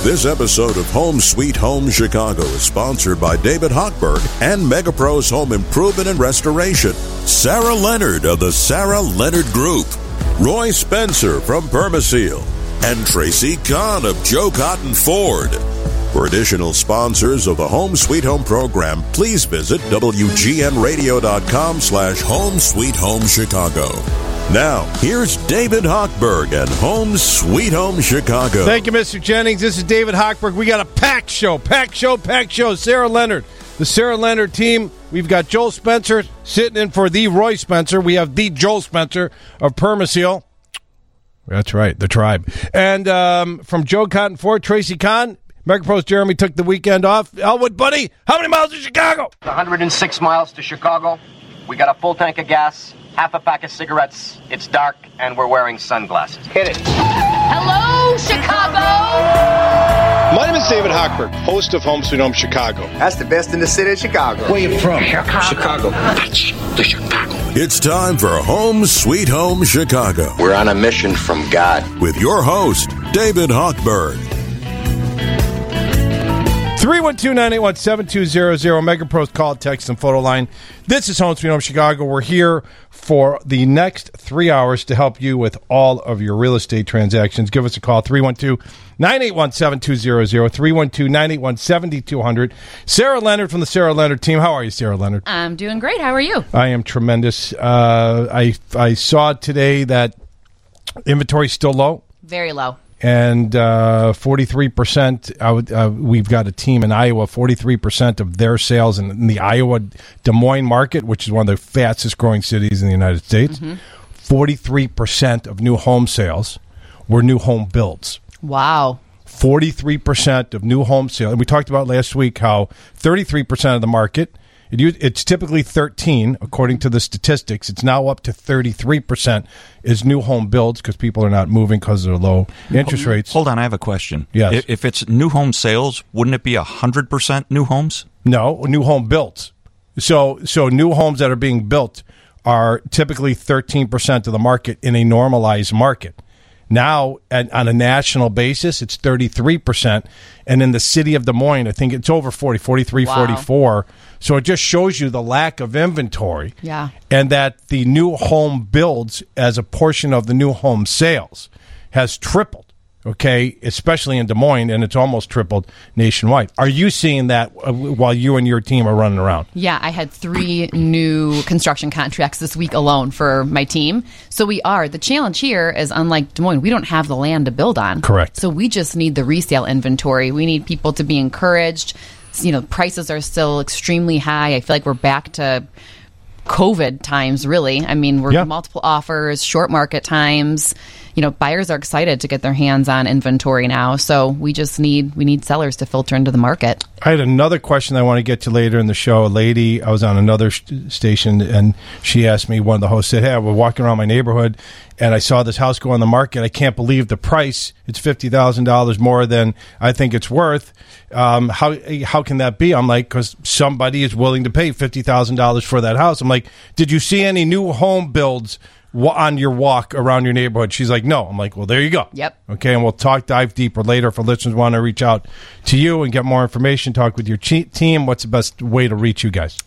This episode of Home Sweet Home Chicago is sponsored by David Hochberg and MegaPros Home Improvement and Restoration, Sarah Leonard of the Sarah Leonard Group, Roy Spencer from Permaseal, and Tracy Kahn of Joe Cotton Ford. For additional sponsors of the Home Sweet Home program, please visit WGNradio.com/Home Sweet Home Chicago. Now, here's David Hochberg and Home Sweet Home Chicago. Thank you, Mr. Jennings. This is David Hochberg. We got a packed show. Sarah Leonard, the Sarah Leonard team. We've got Joel Spencer sitting in for the Roy Spencer. We have the Joel Spencer of Permaseal. That's right, the tribe. And from Joe Cotton Ford, Tracy Kahn. MegaPros Jeremy took the weekend off. Elwood, buddy, how many miles to Chicago? 106 miles to Chicago. We got a full tank of gas, half a pack of cigarettes. It's dark, and we're wearing sunglasses. Hit it. Hello, Chicago! My name is David Hochberg, host of Home Sweet Home Chicago. That's the best in the city of Chicago. Where you from? Chicago. That's the Chicago. It's time for Home Sweet Home Chicago. We're on a mission from God. With your host, David Hochberg. 312-981-7200, MegaPros call, text, and photo line. This is Home Sweet Home Chicago. We're here for the next 3 hours to help you with all of your real estate transactions. Give us a call, 312-981-7200, 312-981-7200. Sarah Leonard from the Sarah Leonard team. How are you, Sarah Leonard? I'm doing great. How are you? I am tremendous. I saw today that inventory is still low. Very low. And 43%, we've got a team in Iowa, 43% of their sales in the Iowa Des Moines market, which is one of the fastest growing cities in the United States, 43% of new home sales were new home builds. Wow. 43% of new home sales. And we talked about last week how 33% of the market, it's typically 13, according to the statistics. It's now up to 33% is new home builds because people are not moving because of low interest rates. Hold on, I have a question. Yes. If it's new home sales, wouldn't it be 100% new homes? No, new home builds. So new homes that are being built are typically 13% of the market in a normalized market. Now, on a national basis, it's 33%. And in the city of Des Moines, I think it's over 43, wow. 44. So it just shows you the lack of inventory. Yeah. And that the new home builds as a portion of the new home sales has tripled, okay, especially in Des Moines, and it's almost tripled nationwide. Are you seeing that while you and your team are running around? Yeah, I had 3 new construction contracts this week alone for my team. So we are. The challenge here is, unlike Des Moines, we don't have the land to build on. Correct. So we just need the resale inventory. We need people to be encouraged. You know, prices are still extremely high. I feel like we're back to COVID times, really. I mean, we're multiple offers, short market times. You know, buyers are excited to get their hands on inventory now. So we need sellers to filter into the market. I had another question I want to get to later in the show. A lady, I was on another station, and she asked me, one of the hosts said, hey, we're walking around my neighborhood, and I saw this house go on the market. I can't believe the price. It's $50,000 more than I think it's worth. How can that be? I'm like, because somebody is willing to pay $50,000 for that house. I'm like, did you see any new home builds on your walk around your neighborhood? She's like, no. I'm like, well, there you go. Yep. Okay, and we'll dive deeper later. If our listeners want to reach out to you and get more information, talk with your team, what's the best way to reach you guys?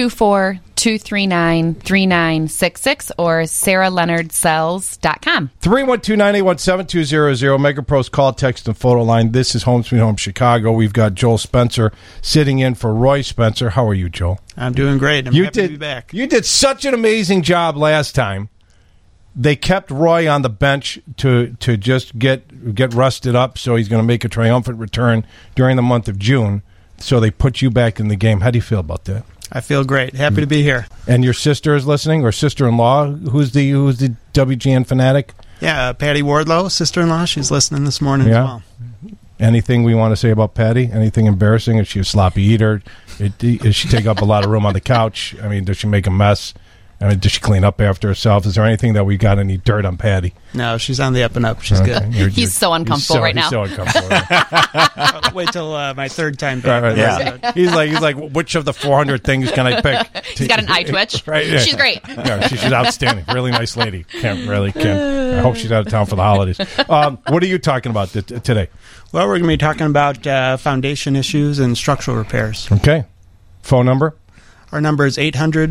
224-239-3966 or sarahleonardsells.com. 312-981-7200, MegaPros call, text, and photo line. This is Home Sweet Home Chicago. We've got Joel Spencer sitting in for Roy Spencer. How are you, Joel? I'm doing great. I'm happy to be back. You did such an amazing job last time. They kept Roy on the bench to just get rusted up, so he's going to make a triumphant return during the month of June. So they put you back in the game. How do you feel about that? I feel great. Happy to be here. And your sister is listening, or sister-in-law, who's the WGN fanatic? Yeah, Patty Wardlow, sister-in-law. She's listening this morning as well. Anything we want to say about Patty? Anything embarrassing? Is she a sloppy eater? Does she take up a lot of room on the couch? I mean, does she make a mess? I mean, does she clean up after herself? Is there anything that we got any dirt on Patty? No, she's on the up and up. She's good. He's so uncomfortable right now. He's so uncomfortable. Right? Wait till my third time back. Right. Yeah. He's like, which of the 400 things can I pick? He's got an eye twitch. Right. Yeah. She's great. Yeah, she's outstanding. Really nice lady. Can't. I hope she's out of town for the holidays. What are you talking about today? Well, we're going to be talking about foundation issues and structural repairs. Okay. Phone number? Our number is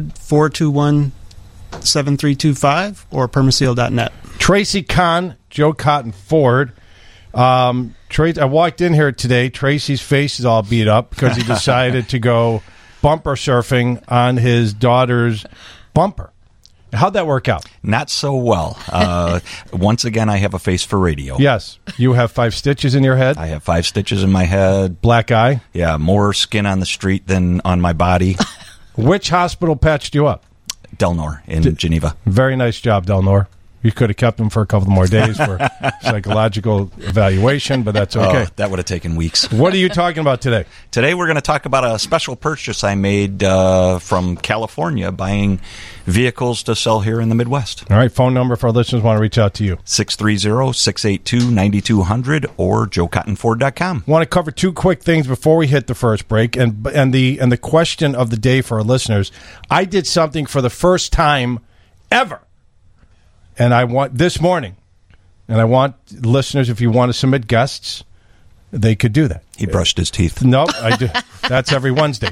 800-421-7325 or permaseal.net. Tracy Kahn, Joe Cotton Ford. I walked in here today. Tracy's face is all beat up because he decided to go bumper surfing on his daughter's bumper. How'd that work out? Not so well. Once again, I have a face for radio. Yes. You have 5 stitches in your head? I have 5 stitches in my head. Black eye? Yeah, more skin on the street than on my body. Which hospital patched you up? Delnor in Geneva. Very nice job, Delnor. You could have kept him for a couple more days for psychological evaluation, but that's okay. Oh, that would have taken weeks. What are you talking about today? Today we're going to talk about a special purchase I made from California, buying vehicles to sell here in the Midwest. All right, phone number for our listeners want to reach out to you. 630-682-9200 or joecottonford.com. Want to cover 2 quick things before we hit the first break, and the question of the day for our listeners. I did something for the first time ever. And I want this morning, and I want listeners, if you want to submit guests, they could do that. He brushed his teeth. Nope, I do. That's every Wednesday.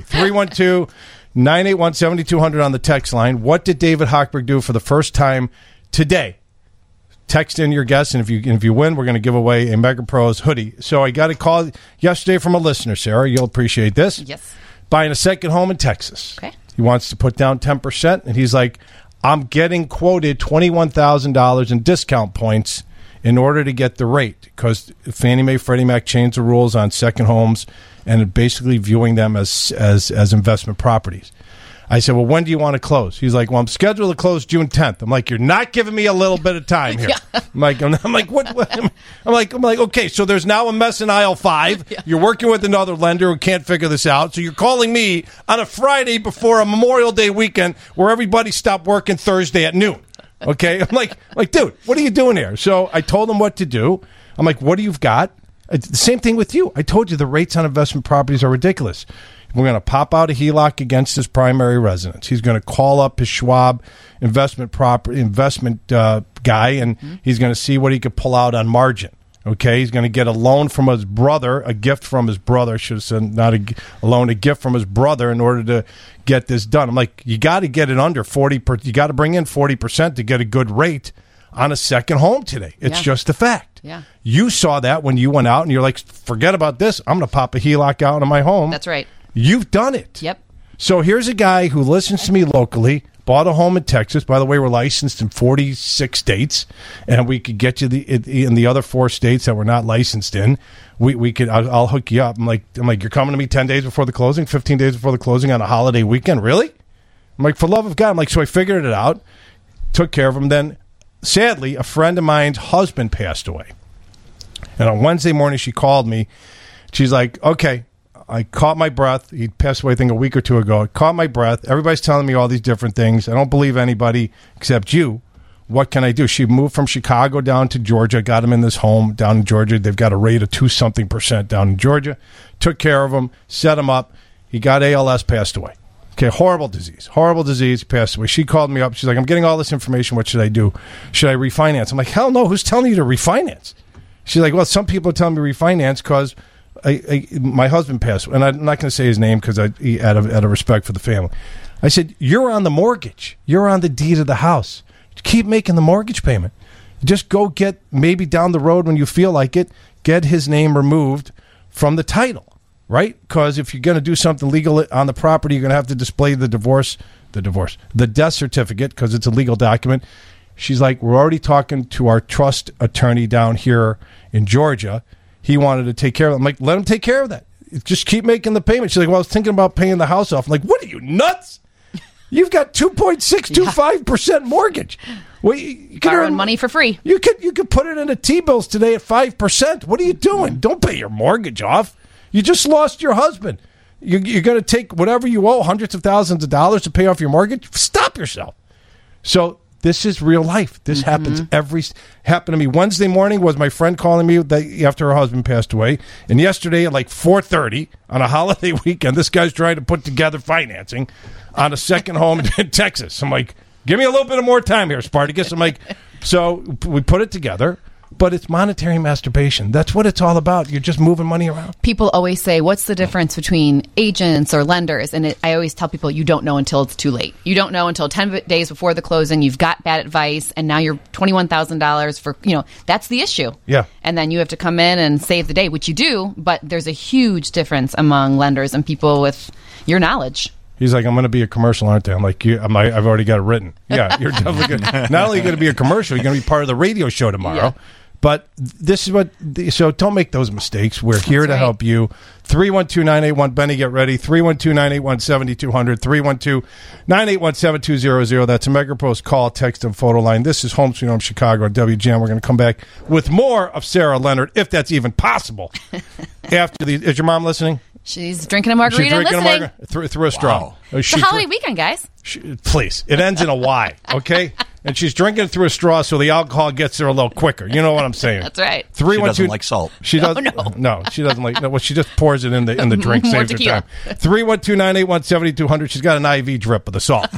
312-981-7200 on the text line. What did David Hochberg do for the first time today? Text in your guess, and if you win, we're going to give away a Mega Pros hoodie. So I got a call yesterday from a listener, Sarah. You'll appreciate this. Yes. Buying a second home in Texas. Okay. He wants to put down 10%, and he's like, I'm getting quoted $21,000 in discount points in order to get the rate because Fannie Mae, Freddie Mac changed the rules on second homes and basically viewing them as investment properties. I said, well, when do you want to close? He's like, well, I'm scheduled to close June 10th. I'm like, you're not giving me a little bit of time here. Yeah. I'm like, what? I'm like, okay, so there's now a mess in aisle 5. Yeah. You're working with another lender who can't figure this out. So you're calling me on a Friday before a Memorial Day weekend where everybody stopped working Thursday at noon. Okay. I'm like, dude, what are you doing here? So I told him what to do. I'm like, what do you've got? The same thing with you. I told you the rates on investment properties are ridiculous. We're going to pop out a HELOC against his primary residence. He's going to call up his Schwab investment guy, and he's going to see what he could pull out on margin. Okay, he's going to get a loan from his brother, a gift from his brother. I should have said not a loan, a gift from his brother in order to get this done. I'm like, you got to get it under 40%. You got to bring in 40% to get a good rate on a second home today. It's just a fact. Yeah. You saw that when you went out and you're like, forget about this. I'm going to pop a HELOC out on my home. That's right. You've done it. Yep. So here's a guy who listens to me locally, bought a home in Texas. By the way, we're licensed in 46 states, and we could get you in the other 4 states that we're not licensed in. We could. I'll hook you up. I'm like, you're coming to me 10 days before the closing, 15 days before the closing on a holiday weekend. Really? I'm like, for love of God. I'm like, so I figured it out, took care of him. Then, sadly, a friend of mine's husband passed away, and on Wednesday morning she called me. She's like, okay. I caught my breath. He passed away, I think, a week or 2 ago. I caught my breath. Everybody's telling me all these different things. I don't believe anybody except you. What can I do? She moved from Chicago down to Georgia, got him in this home down in Georgia. They've got a rate of 2-something% down in Georgia. Took care of him, set him up. He got ALS, passed away. Okay, horrible disease, passed away. She called me up. She's like, I'm getting all this information. What should I do? Should I refinance? I'm like, hell no. Who's telling you to refinance? She's like, well, some people are telling me to refinance because my husband passed, and I'm not going to say his name because out of respect for the family. I said, you're on the mortgage. You're on the deed of the house. Keep making the mortgage payment. Just go get, maybe down the road when you feel like it, get his name removed from the title, right? Because if you're going to do something legal on the property, you're going to have to display the death certificate because it's a legal document. She's like, we're already talking to our trust attorney down here in Georgia. He wanted to take care of it. I'm like, let him take care of that. Just keep making the payment. She's like, well, I was thinking about paying the house off. I'm like, what are you, nuts? You've got 2.625% mortgage. Well, you can borrowing money for free. You could put it into T-bills today at 5%. What are you doing? Don't pay your mortgage off. You just lost your husband. You're going to take whatever you owe, hundreds of thousands of dollars to pay off your mortgage? Stop yourself. So this is real life. This happens happened to me. Wednesday morning was my friend calling me after her husband passed away. And yesterday at like 4:30 on a holiday weekend, this guy's trying to put together financing on a second home in Texas. I'm like, give me a little bit of more time here, Spartacus. I'm like, so we put it together. But it's monetary masturbation. That's what it's all about. You're just moving money around. People always say, what's the difference between agents or lenders? And I always tell people, you don't know until it's too late. You don't know until 10 days before the closing. You've got bad advice, and now you're $21,000 for, that's the issue. Yeah. And then you have to come in and save the day, which you do. But there's a huge difference among lenders and people with your knowledge. He's like, I'm going to be a commercial, aren't I? I'm like, I've already got it written. Yeah, you're definitely good. Not only going to be a commercial, you're going to be part of the radio show tomorrow. Yeah. But this is so don't make those mistakes. We're here to help you. 312-981, Benny, get ready. 312-981-7200. 312-981-7200. That's a MegaPro's call, text, and photo line. This is Home Sweet Home Chicago on WGN. We're going to come back with more of Sarah Leonard, if that's even possible. Is your mom listening? She's drinking a margarita. She's drinking a margarita through a straw. Wow. It's a holiday weekend, guys. Please. It ends in a Y, okay? And she's drinking through a straw, so the alcohol gets there a little quicker. You know what I'm saying? That's right. She doesn't like salt. She doesn't. No, she doesn't like. No, well, she just pours it in the drink. Saves her time. 312-981-7200. She's got an IV drip of the salt.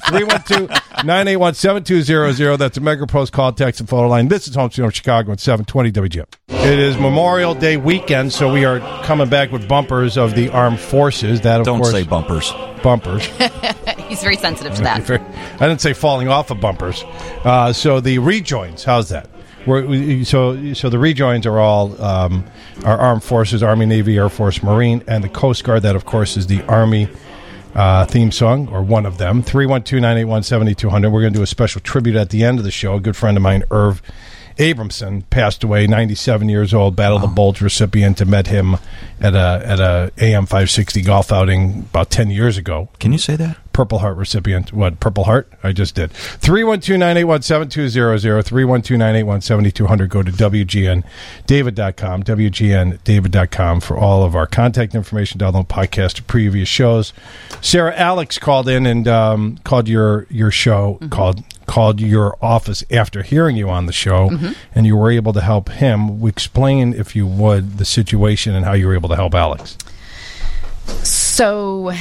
312-981-7200. That's a MegaPro's call, text, and photo line. This is Home Sweet Home Chicago at 720 WGN. It is Memorial Day weekend, so we are coming back with bumpers of the armed forces. That, of course, don't say bumpers. Bumpers. He's very sensitive to that. I didn't say falling off of bumpers. So the rejoins, how's that? So the rejoins are all our armed forces, Army, Navy, Air Force, Marine, and the Coast Guard. That, of course, is the Army theme song, or one of them. 312-981-7200. We're going to do a special tribute at the end of the show. A good friend of mine, Irv Abramson, passed away, 97 years old, Battle of the Bulge recipient. I met him at a AM 560 golf outing about 10 years ago. Can you say that? Purple Heart recipient. What, Purple Heart? I just did. 312-981-7200, 312-981-7200. Go to WGNDavid.com, WGNDavid.com for all of our contact information, download podcast to previous shows. Sarah, Alex called in and called your show, called your office after hearing you on the show, and you were able to help him. Explain, if you would, the situation and how you were able to help Alex. So,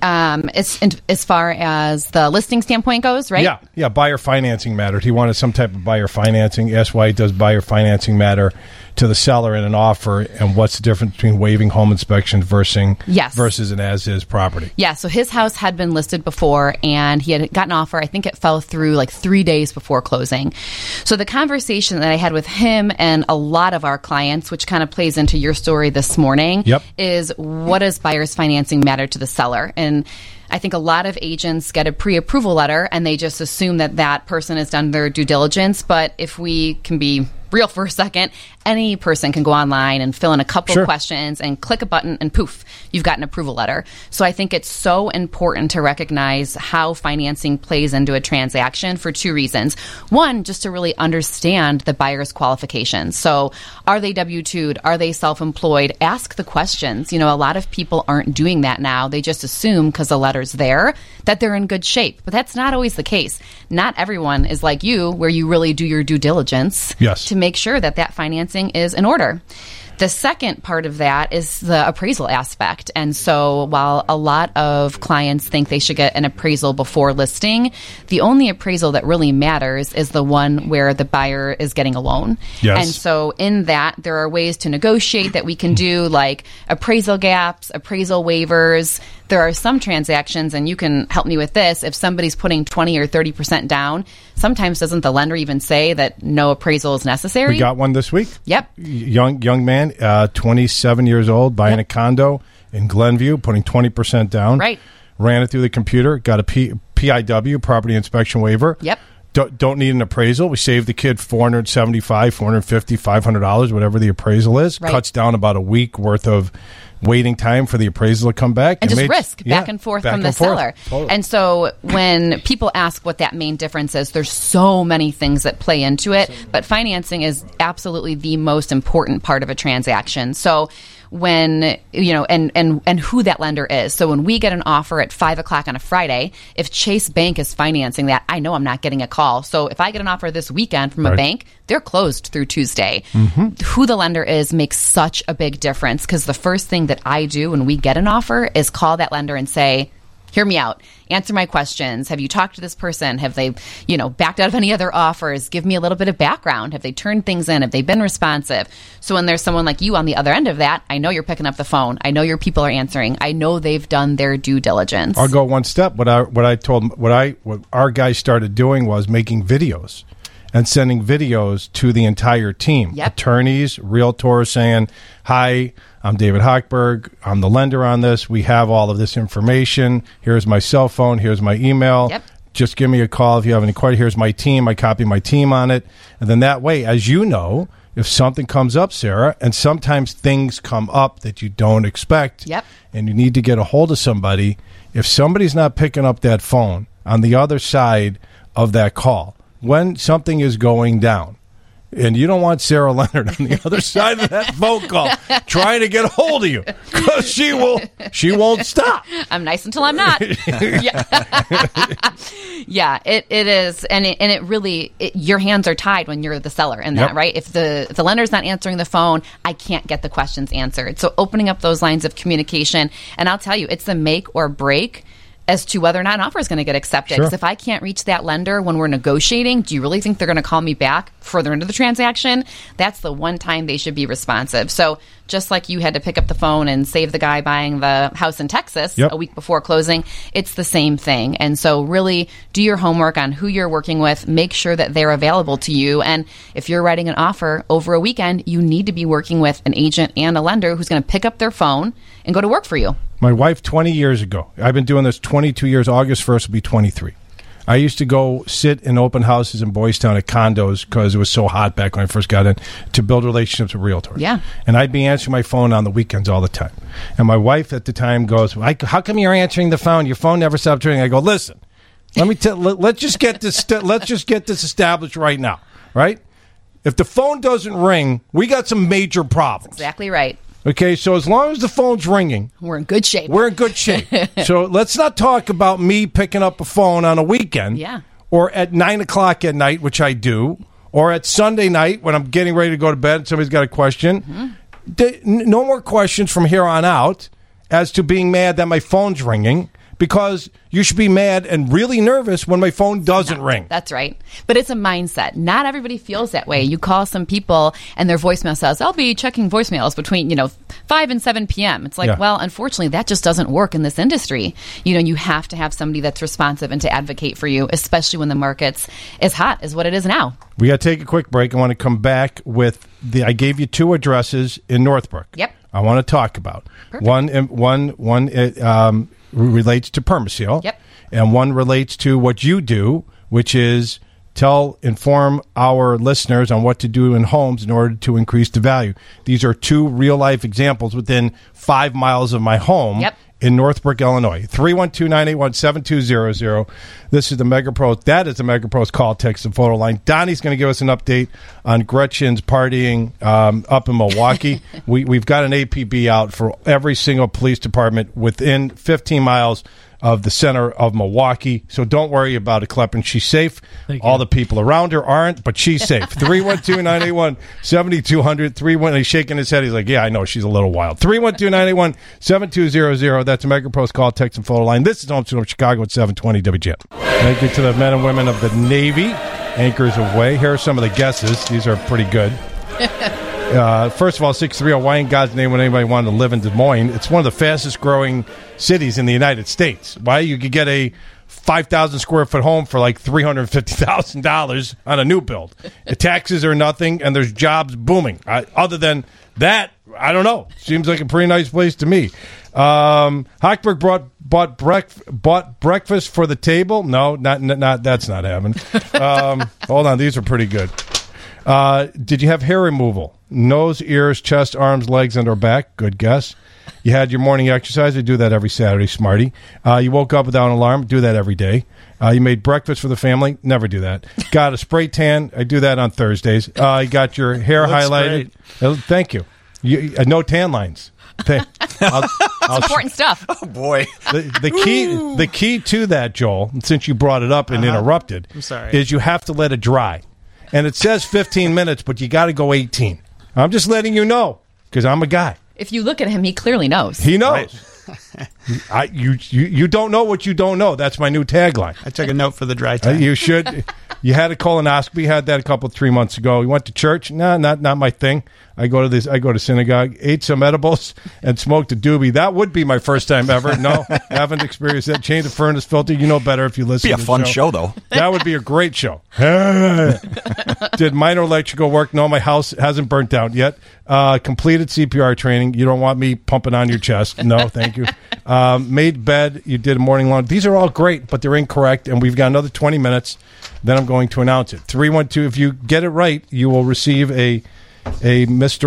as far as the listing standpoint goes, right? Yeah. Buyer financing mattered. He wanted some type of buyer financing. Asked why does buyer financing matter to the seller in an offer, and what's the difference between waiving home inspection versus an as-is property? Yeah, so his house had been listed before, and he had gotten an offer. I think it fell through like 3 days before closing. So the conversation that I had with him and a lot of our clients, which kind of plays into your story this morning, is what does buyer's financing matter to the seller? And I think a lot of agents get a pre-approval letter, and they just assume that person has done their due diligence. But if we can be real for a second, any person can go online and fill in a couple of questions and click a button and poof, you've got an approval letter. So I think it's so important to recognize how financing plays into a transaction for two reasons. One, just to really understand the buyer's qualifications. So are they W-2'd? Are they self-employed? Ask the questions. A lot of people aren't doing that now. They just assume because the letter's there that they're in good shape. But that's not always the case. Not everyone is like you, where you really do your due diligence to make sure that financing is in order. The second part of that is the appraisal aspect. And so while a lot of clients think they should get an appraisal before listing, the only appraisal that really matters is the one where the buyer is getting a loan. Yes. And so in that, there are ways to negotiate that we can do, like appraisal gaps, appraisal waivers. There are some transactions, and you can help me with this, if somebody's putting 20 or 30% down, sometimes doesn't the lender even say that no appraisal is necessary? We got one this week. Yep. Young man, 27 years old, buying a condo in Glenview, putting 20% down. Right. Ran it through the computer, got a PIW, property inspection waiver. Yep. Don't need an appraisal. We saved the kid $475, $450, $500, whatever the appraisal is. Right. Cuts down about a week worth of waiting time for the appraisal to come back. And just risk back and forth from the seller. Totally. And so when people ask what that main difference is, there's so many things that play into it, but financing is absolutely the most important part of a transaction. So when, and who that lender is. So when we get an offer at 5:00 on a Friday, if Chase Bank is financing that, I know I'm not getting a call. So if I get an offer this weekend from a bank, they're closed through Tuesday. Who the lender is makes such a big difference, because the first thing that I do when we get an offer is call that lender and say, hear me out. Answer my questions. Have you talked to this person? Have they, backed out of any other offers? Give me a little bit of background. Have they turned things in? Have they been responsive? So when there's someone like you on the other end of that, I know you're picking up the phone. I know your people are answering. I know they've done their due diligence. I'll go one step. What our guys started doing was making videos and sending videos to the entire team. Attorneys, realtors saying, hi, I'm David Hochberg. I'm the lender on this. We have all of this information. Here's my cell phone. Here's my email. Just give me a call if you have any questions. Here's my team. I copy my team on it. And then that way, as you know, if something comes up, Sarah, and sometimes things come up that you don't expect, and you need to get a hold of somebody, if somebody's not picking up that phone on the other side of that call, when something is going down, and you don't want Sarah Leonard on the other side of that phone call trying to get a hold of you, because she won't stop. I'm nice until I'm not. Yeah, it is, and it really, your hands are tied when you're the seller in that, right? If the lender's not answering the phone, I can't get the questions answered. So opening up those lines of communication, and I'll tell you, it's the make or break as to whether or not an offer is going to get accepted. Because if I can't reach that lender when we're negotiating, do you really think they're going to call me back further into the transaction? That's the one time they should be responsive. So just like you had to pick up the phone and save the guy buying the house in Texas a week before closing, it's the same thing. And so really do your homework on who you're working with. Make sure that they're available to you. And if you're writing an offer over a weekend, you need to be working with an agent and a lender who's going to pick up their phone and go to work for you. My wife, 20 years ago, I've been doing this 22 years. August 1st will be 23. I used to go sit in open houses in Boys Town at condos because it was so hot back when I first got in, to build relationships with realtors. And I'd be answering my phone on the weekends all the time. And my wife at the time goes, how come you're answering the phone? Your phone never stops ringing. I go, listen, let's just get this established right now, right? If the phone doesn't ring, we got some major problems. Exactly right. Okay, so as long as the phone's ringing, we're in good shape. So let's not talk about me picking up a phone on a weekend, or at 9 o'clock at night, which I do, or at Sunday night when I'm getting ready to go to bed and somebody's got a question. No more questions from here on out as to being mad that my phone's ringing, because you should be mad and really nervous when my phone doesn't ring. That's right. But it's a mindset. Not everybody feels that way. You call some people and their voicemail says, I'll be checking voicemails between, 5 and 7 p.m. It's like, well, unfortunately, that just doesn't work in this industry. You have to have somebody that's responsive and to advocate for you, especially when the market's as hot as what it is now. We got to take a quick break. I want to come back with I gave you 2 addresses in Northbrook. I want to talk about. Perfect. One relates to Permaseal. And one relates to what you do, which is inform our listeners on what to do in homes in order to increase the value. These are 2 real-life examples within 5 miles of my home in Northbrook, Illinois. 312-981-7200. This is the MegaPros. That is the MegaPros call, text, and photo line. Donnie's going to give us an update on Gretchen's partying up in Milwaukee. We've got an APB out for every single police department within 15 miles of the center of Milwaukee. So don't worry about it, Kleppen. She's safe. All the people around her aren't, but she's safe. 312-981-7200. He's shaking his head. He's like, yeah, I know. She's a little wild. 312-981-7200. That's a MegaPros call, text, and photo line. This is Home Sweet Chicago at 720 WGN. Thank you to the men and women of the Navy, Anchors of Way. Here are some of the guesses. These are pretty good. First of all, 630, why in God's name would anybody want to live in Des Moines? It's one of the fastest growing cities in the United States. Why? You could get a 5,000 square foot home for like $350,000 on a new build. The taxes are nothing, and there's jobs booming. Other than that, I don't know. Seems like a pretty nice place to me. Hochberg bought breakfast for the table. No, not that's not happening. Hold on, these are pretty good. Did you have hair removal? Nose, ears, chest, arms, legs, and or back? Good guess. You had your morning exercise? I do that every Saturday, smarty. You woke up without an alarm? Do that every day. You made breakfast for the family? Never do that. Got a spray tan? I do that on Thursdays. You got your hair highlighted? Thank you. No tan lines. Important stuff. Oh boy. The key to that, Joel, since you brought it up and interrupted, I'm sorry, is you have to let it dry. And it says 15 minutes, but you got to go 18. I'm just letting you know because I'm a guy. If you look at him, he clearly knows. He knows. Right. You don't know what you don't know. That's my new tagline. I took a note for the dry time. You should. You had a colonoscopy. Had that a 3 months ago. You went to church. No, not my thing. I go to synagogue, ate some edibles, and smoked a doobie. That would be my first time ever. No, haven't experienced that. Changed the furnace filter. You know better if you listen. Be to a fun show, though. That would be a great show. Did minor electrical work? No, my house hasn't burnt down yet. Completed CPR training. You don't want me pumping on your chest. No, thank you. Made bed. You did a morning lawn. These are all great, but they're incorrect, and we've got another 20 minutes. Then I'm going to announce it. 312. If you get it right, you will receive a Mr.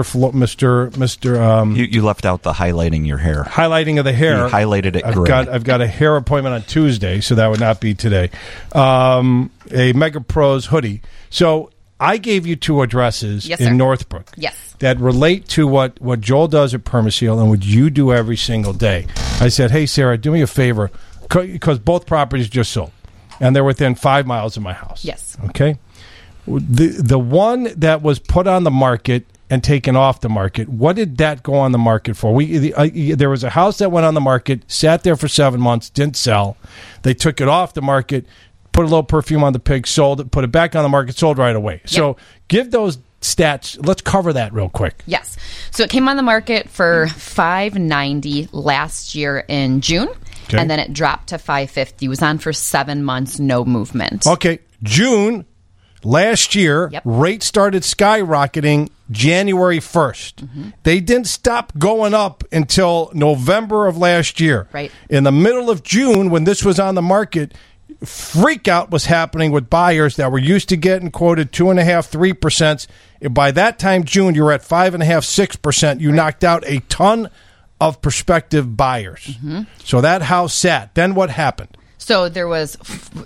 You left out the highlighting your hair. Highlighting of the hair. You highlighted it gray. I've got a hair appointment on Tuesday, so that would not be today. A Mega Pros hoodie. So I gave you 2 addresses in Northbrook. Yes. That relate to what Joel does at Permaseal and what you do every single day. I said, hey, Sarah, do me a favor, because both properties just sold, and they're within 5 miles of my house. Yes. Okay? The one that was put on the market and taken off the market, what did that go on the market for? There was a house that went on the market, sat there for 7 months, didn't sell. They took it off the market, put a little perfume on the pig, sold it, put it back on the market, sold right away. Yep. So give those stats. Let's cover that real quick. Yes. So it came on the market for $590 last year in June, and then it dropped to $550. It was on for 7 months, no movement. Okay. June last year, rates started skyrocketing January 1st. Mm-hmm. They didn't stop going up until November of last year. Right. In the middle of June, when this was on the market, freak out was happening with buyers that were used to getting quoted 2.5%, 3%. By that time, June, you're at 5.5%, 6%. You knocked out a ton of prospective buyers. Mm-hmm. So that house sat. Then what happened? So there was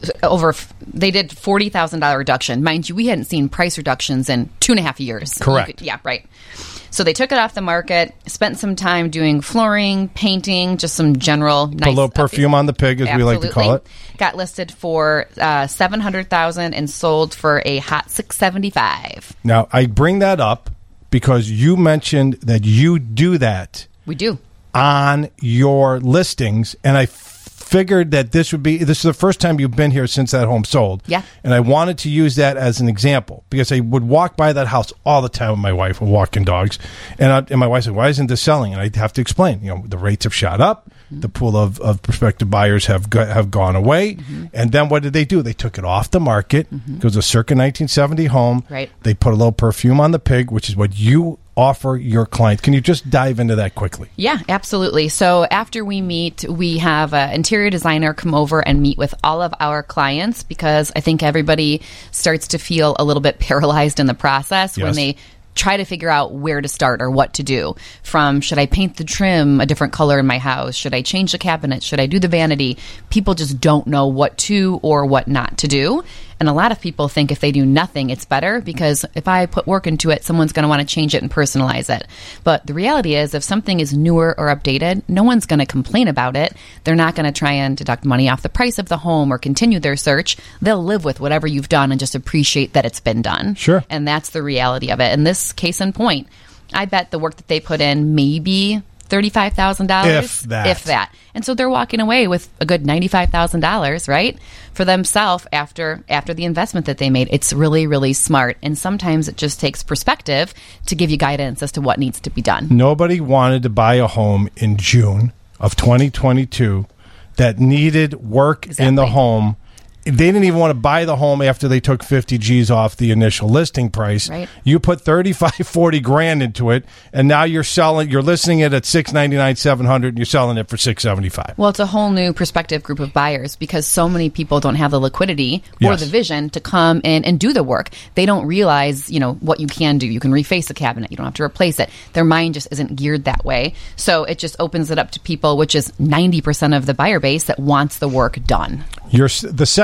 they did $40,000 reduction. Mind you, we hadn't seen price reductions in 2.5 years. Correct. Yeah, right. So they took it off the market, spent some time doing flooring, painting, just some general nice. Put a little perfume on the pig, as we like to call it. Got listed for $700,000 and sold for a hot $675,000. Now, I bring that up because you mentioned that you do that. We do. On your listings, and I figured that this is the first time you've been here since that home sold. Yeah. And I wanted to use that as an example because I would walk by that house all the time with my wife, walking dogs. And my wife said, why isn't this selling? And I'd have to explain, the rates have shot up. Mm-hmm. The pool of prospective buyers have gone away. Mm-hmm. And then what did they do? They took it off the market. Mm-hmm. It was a circa 1970 home. Right. They put a little perfume on the pig, which is what you offer your clients. Can you just dive into that quickly? Yeah, absolutely. So after we meet, we have an interior designer come over and meet with all of our clients because I think everybody starts to feel a little bit paralyzed in the process when they try to figure out where to start or what to do. From, should I paint the trim a different color in my house? Should I change the cabinet? Should I do the vanity? People just don't know what to or what not to do. And a lot of people think if they do nothing, it's better because if I put work into it, someone's going to want to change it and personalize it. But the reality is if something is newer or updated, no one's going to complain about it. They're not going to try and deduct money off the price of the home or continue their search. They'll live with whatever you've done and just appreciate that it's been done. Sure. And that's the reality of it. In this case in point, I bet the work that they put in maybe $35,000, if that. And so they're walking away with a good $95,000, right, for themselves after the investment that they made. It's really, really smart. And sometimes it just takes perspective to give you guidance as to what needs to be done. Nobody wanted to buy a home in June of 2022 that needed work in the home. They didn't even want to buy the home after they took 50 G's off the initial listing price. Right. You put 35, 40 grand into it, and now you're listing it at $699, $700, and you're selling it for $675. Well, it's a whole new prospective group of buyers because so many people don't have the liquidity or the vision to come in and do the work. They don't realize, what you can do. You can reface a cabinet. You don't have to replace it. Their mind just isn't geared that way. So it just opens it up to people, which is 90% of the buyer base that wants the work done. The second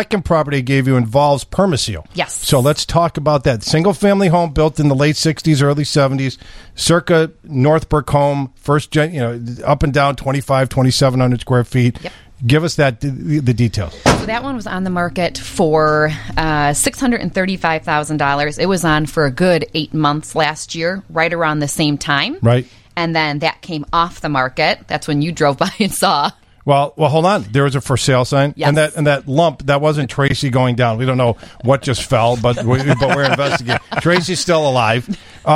second property I gave you involves Permaseal. Yes. So let's talk about that. Single-family home built in the late 60s, early 70s, circa Northbrook home, first gen, up and down 2,700 square feet. Yep. Give us the details. So that one was on the market for $635,000. It was on for a good 8 months last year, right around the same time. Right. And then that came off the market. That's when you drove by and saw. Well, hold on. There was a for sale sign, Yes. and that lump that wasn't Tracy going down. We don't know what just fell, but we're investigating. Tracy's still alive.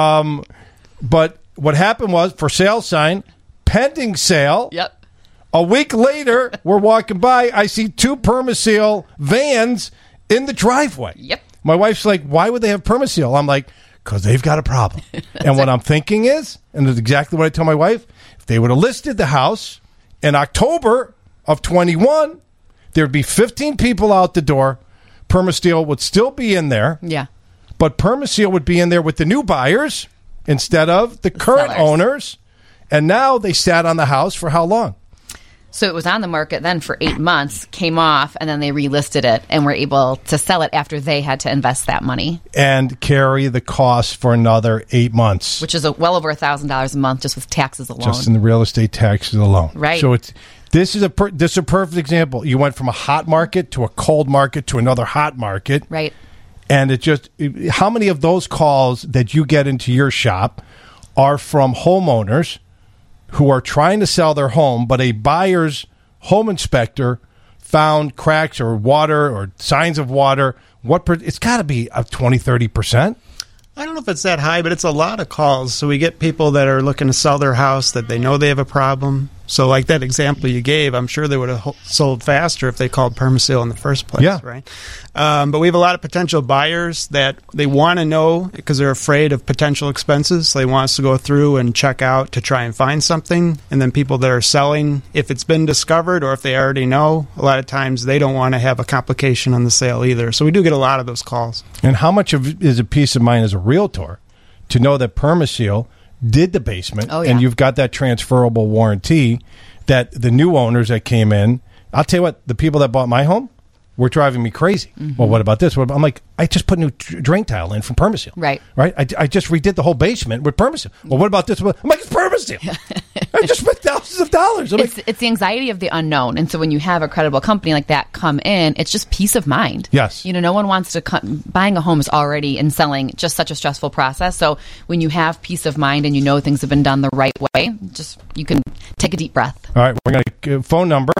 But what happened was for sale sign, pending sale. Yep. A week later, we're walking by. I see 2 Permaseal vans in the driveway. Yep. My wife's like, "Why would they have Permaseal?" I'm like, "Because they've got a problem." And what I'm thinking is, and it's exactly what I tell my wife, if they would have listed the house in October of 21, there'd be 15 people out the door. Permaseal would still be in there. Yeah. But Permaseal would be in there with the new buyers instead of the current sellers. owners. And now they sat on the house for how long? So it was on the market then for 8 months, came off, and then they relisted it and were able to sell it after they had to invest that money. And carry the cost for another 8 months. Which is well over $1,000 a month just with taxes alone. Just in the real estate taxes alone. Right. So this is a perfect example. You went from a hot market to a cold market to another hot market. Right. And how many of those calls that you get into your shop are from homeowners who are trying to sell their home, but a buyer's home inspector found cracks or water or signs of water? It's got to be up 20, 30%. I don't know if it's that high, but it's a lot of calls. So we get people that are looking to sell their house that they know they have a problem. So like that example you gave, I'm sure they would have sold faster if they called Permaseal in the first place, Yeah. right? But we have a lot of potential buyers that they want to know because they're afraid of potential expenses. They want us to go through and check out to try and find something. And then people that are selling, if it's been discovered or if they already know, a lot of times they don't want to have a complication on the sale either. So we do get a lot of those calls. And how much is a peace of mind as a realtor to know that Permaseal did the basement, and you've got that transferable warranty that the new owners that came in, I'll tell you what, the people that bought my home were driving me crazy. Mm-hmm. Well, what about this? I'm like, I just put new drain tile in from Permaseal. Right. I just redid the whole basement with Permaseal. Well, what about this? I'm like, it's Permaseal. I just spent thousands of dollars. It's the anxiety of the unknown. And so when you have a credible company like that come in, it's just peace of mind. Yes. No one wants to buying a home is already and selling just such a stressful process. So when you have peace of mind and you know things have been done the right way, you can take a deep breath. All right. We're going to phone number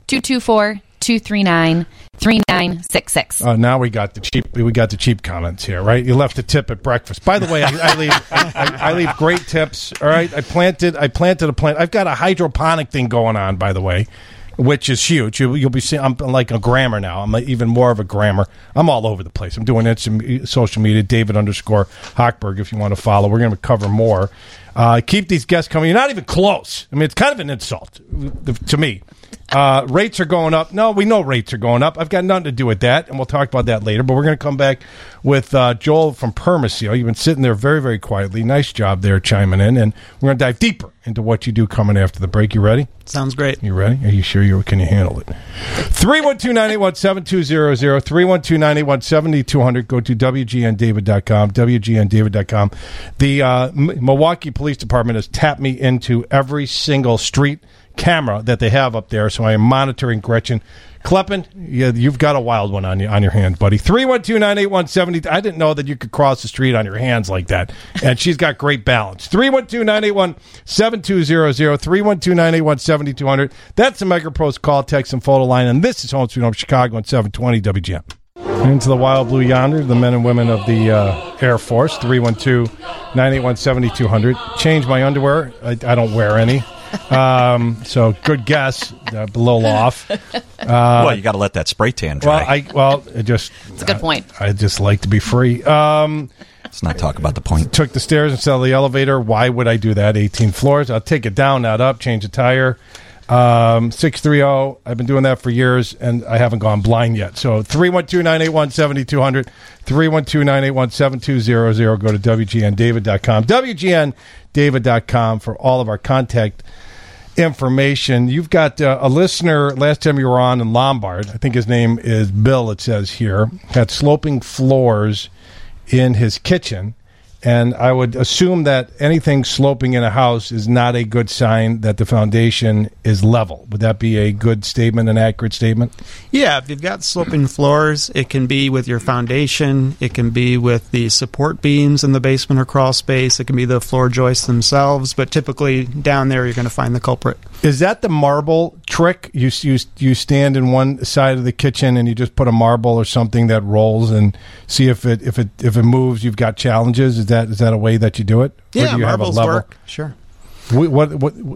224-239-3966. Now we got the cheap comments here, right? You left a tip at breakfast. By the way, I leave great tips. All right, I planted a plant. I've got a hydroponic thing going on, by the way, which is huge. You'll be seeing. I'm like a grammer now. I'm even more of a grammer. I'm all over the place. I'm doing social media. David_Hochberg. If you want to follow, we're going to cover more. Keep these guests coming. You're not even close. I mean, it's kind of an insult to me. Rates are going up. No, we know rates are going up. I've got nothing to do with that, and we'll talk about that later. But we're going to come back with Joel from Permaseal. You've been sitting there very, very quietly. Nice job there chiming in, and we're going to dive deeper into what you do coming after the break. You ready? Sounds great. You ready? Are you sure can you handle it? 312-981-7200, 312-981-7200. Go to WGNDavid.com, WGNDavid.com. The Milwaukee Police Department has tapped me into every single street camera that they have up there, so I am monitoring Gretchen Kleppen. You've got a wild one on your hands, buddy. 312-981-70. I didn't know that you could cross the street on your hands like that, and she's got great balance. 312-981-7200, 312-981-7200. That's the MegaPros call, text, and photo line, and this is Home Sweet Home Chicago on 720 WGN. Into the wild blue yonder, the men and women of the Air Force. 312-981-7200. Change my underwear. I don't wear any. So good guess. A little off. Well, you got to let that spray tan dry. It's a good point. I just like to be free. Let's not talk about the point. Took the stairs instead of the elevator. Why would I do that? 18 floors. I'll take it down, not up. Change a tire. 630. I've been doing that for years, and I haven't gone blind yet. So 312-981-7200, 312-981-7200. Go to WGNDavid.com, WGNDavid.com for all of our contact information. You've got a listener, last time you were on in Lombard, I think his name is Bill, it says here, had sloping floors in his kitchen. And I would assume that anything sloping in a house is not a good sign that the foundation is level. Would that be a good statement, an accurate statement? Yeah, if you've got sloping floors, it can be with your foundation. It can be with the support beams in the basement or crawl space. It can be the floor joists themselves. But typically down there, you're going to find the culprit. Is that the marble trick? You stand in one side of the kitchen and you just put a marble or something that rolls and see if it moves. You've got challenges. Is that a way that you do it? Yeah, or do you marbles have a level? work. Sure. What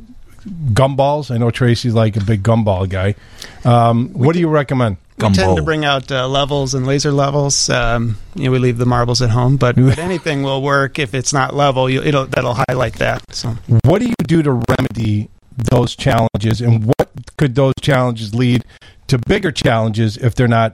gumballs? I know Tracy's like a big gumball guy. What do you recommend? We tend to bring out levels and laser levels. We leave the marbles at home, but anything will work if it's not level. That'll highlight that. So, what do you do to remedy those challenges, and what could those challenges lead to bigger challenges if they're not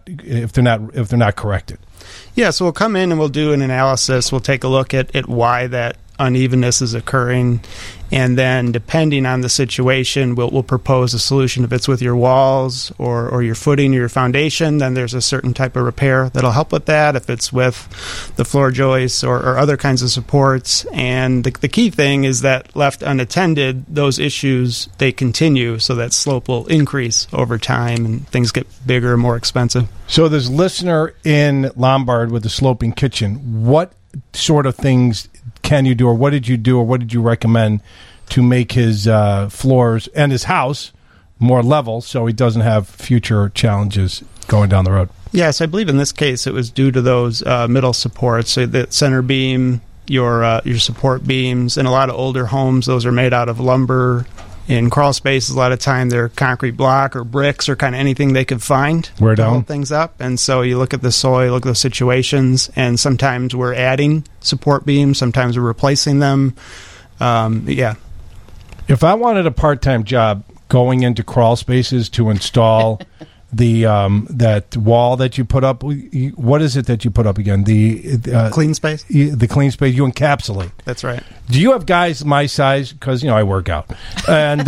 corrected? Yeah, so we'll come in and we'll do an analysis. We'll take a look at why that unevenness is occurring, and then depending on the situation, we'll propose a solution. If it's with your walls or your footing or your foundation, then there's a certain type of repair that'll help with that. If it's with the floor joists or other kinds of supports, and the key thing is that left unattended, those issues, they continue, so that slope will increase over time and things get bigger and more expensive. So this listener in Lombard with the sloping kitchen, what sort of things can you do, or what did you do, or what did you recommend to make his floors and his house more level so he doesn't have future challenges going down the road? Yes, I believe in this case it was due to those middle supports, so the center beam, your support beams. In a lot of older homes, those are made out of lumber. In crawl spaces, a lot of time they're concrete block or bricks or kind of anything they could find to hold things up. And so you look at the soil, look at those situations, and sometimes we're adding support beams, sometimes we're replacing them. Yeah. If I wanted a part-time job going into crawl spaces to install the that wall that you put up, what is it that you put up again? The clean space. The clean space you encapsulate. That's right. Do you have guys my size? Because I work out, and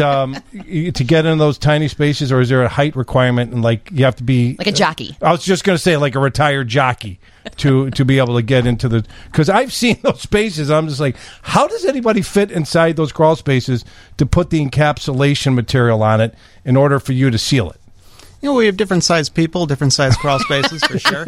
to get in those tiny spaces, or is there a height requirement? And you have to be like a jockey. I was just going to say like a retired jockey to be able to get into the. Because I've seen those spaces, I'm just like, how does anybody fit inside those crawl spaces to put the encapsulation material on it in order for you to seal it? We have different sized people, different sized crawl spaces for sure.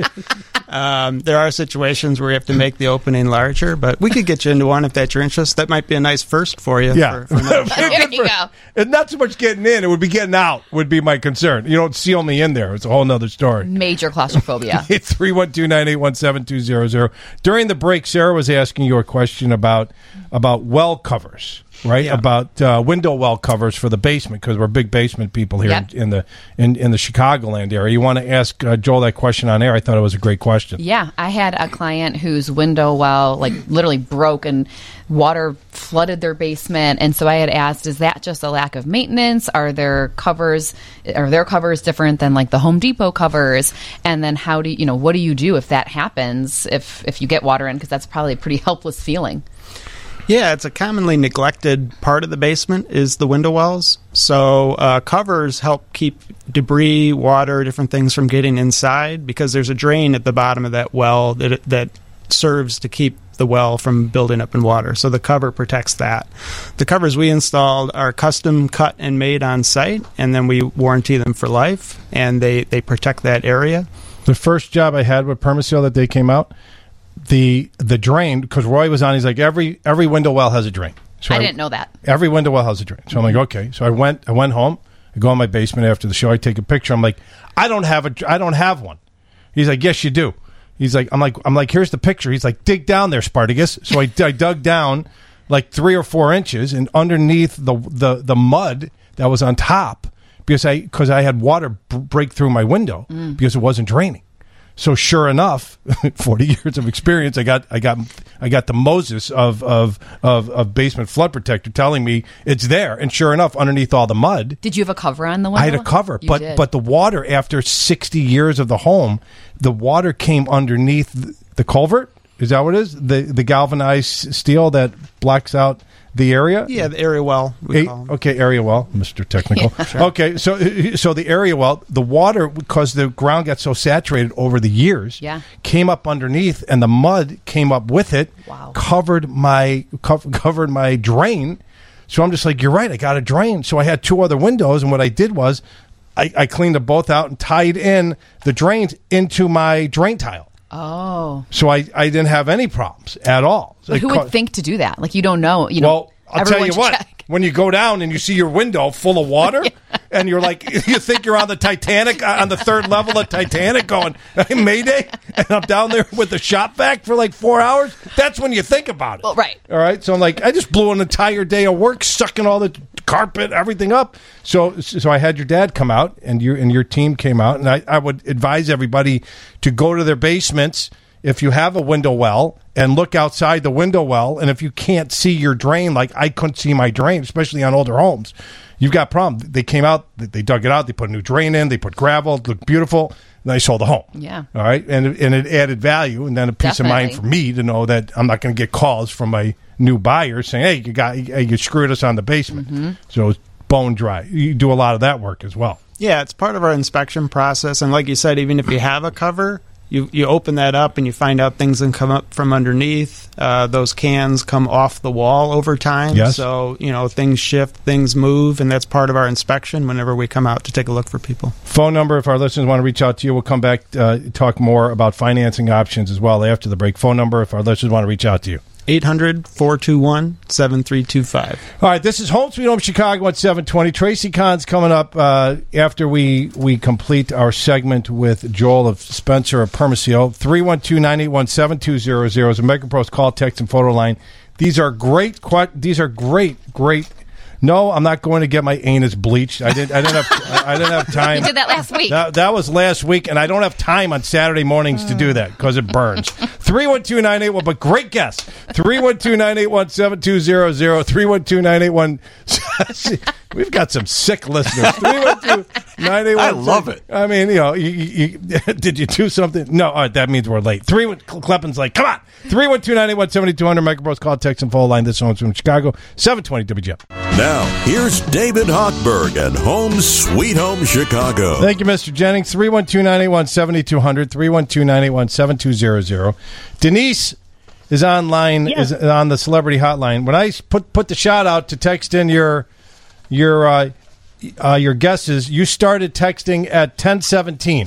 There are situations where you have to make the opening larger, but we could get you into one if that's your interest. That might be a nice first for you. Yeah. For another show. There you go. And not so much getting in, it would be getting out would be my concern. You don't seal me in there. It's a whole nother story. Major claustrophobia. It's 312-981-7200. During the break, Sarah was asking you a question about well covers. Right, yeah. About window well covers for the basement, because we're big basement people here in the Chicagoland area. You want to ask Joel that question on air? I thought it was a great question. Yeah, I had a client whose window well literally broke and water flooded their basement, and so I had asked, is that just a lack of maintenance? Are their covers different than the Home Depot covers? And then how do what do you do if that happens? If you get water in, because that's probably a pretty helpless feeling. Yeah, it's a commonly neglected part of the basement is the window wells. So covers help keep debris, water, different things from getting inside, because there's a drain at the bottom of that well that serves to keep the well from building up in water. So the cover protects that. The covers we installed are custom cut and made on site, and then we warranty them for life, and they protect that area. The first job I had with Permaseal that day came out, the drain, because Roy was on, he's like, every window well has a drain. So I didn't know that. Every window well has a drain. So I'm like, okay. So I went home. I go in my basement after the show. I take a picture. I'm like, I don't have one. He's like, yes, you do. He's like, I'm like, here's the picture. He's like, dig down there, Spartacus. So I dug down 3 or 4 inches, and underneath the mud that was on top, because I had water break through my window because it wasn't draining. So sure enough, 40 years of experience, I got the Moses of basement flood protector telling me it's there, and sure enough, underneath all the mud. Did you have a cover on the window? I had a cover, but the water, after 60 years of the home, the water came underneath the culvert. Is that what it is? The galvanized steel that blocks out the area? Yeah, the area well. Okay, area well, Mr. Technical. Yeah, sure. Okay, so the area well, the water, because the ground got so saturated over the years, came up underneath, and the mud came up with it, covered my drain. So I'm just like, you're right, I got a drain. So I had 2 other windows, and what I did was I cleaned them both out and tied in the drains into my drain tile. Oh. So I didn't have any problems at all. But who would think to do that? Like, you don't know. Well, I'll tell you what. When you go down and you see your window full of water, and you're like, you think you're on the Titanic, on the 3rd level of Titanic going, hey, Mayday, and I'm down there with the shop vac for like 4 hours, that's when you think about it. Well, right. All right? So I'm like, I just blew an entire day of work, sucking all the carpet, everything up. So I had your dad come out, and your team came out, and I would advise everybody to go to their basements if you have a window well and look outside the window well, and if you can't see your drain, like I couldn't see my drain, especially on older homes, you've got a problem. They came out, they dug it out, they put a new drain in, they put gravel, it looked beautiful, and they sold the home. Yeah. All right? And it added value, and then a peace of mind for me to know that I'm not going to get calls from my new buyers saying, hey, you screwed us on the basement. Mm-hmm. So it's bone dry. You do a lot of that work as well. Yeah, it's part of our inspection process, and like you said, even if you have a cover, You open that up and you find out things can come up from underneath. Those cans come off the wall over time. Yes. So, things shift, things move, and that's part of our inspection whenever we come out to take a look for people. Phone number, if our listeners want to reach out to you, we'll come back, talk more about financing options as well after the break. Phone number, if our listeners want to reach out to you. 800-421-7325. All right, this is Home Sweet Home Chicago at 720. Tracy Kahn's coming up after we complete our segment with Joel of Spencer of Permaseal. 312-981-7200 is a MegaPro's call, text, and photo line. These are great. No, I'm not going to get my anus bleached. I didn't have time. You did that last week. That was last week, and I don't have time on Saturday mornings to do that because it burns. 312-981, but great guess. 312-981-7200. 312-981. We've got some sick listeners. 312-981. I love it. I mean, did you do something? No, all right, that means we're late. Kleppen's like, come on. 312-981-7200. MegaPro's call, text, and phone line. This one's from Chicago. 720 WGF. Now, here's David Hochberg and Home Sweet Home Chicago. Thank you, Mr. Jennings. 312-981-7200, 312-981-7200. Denise is online, is on the celebrity hotline. When I put the shout out to text in your guesses, you started texting at 10:17.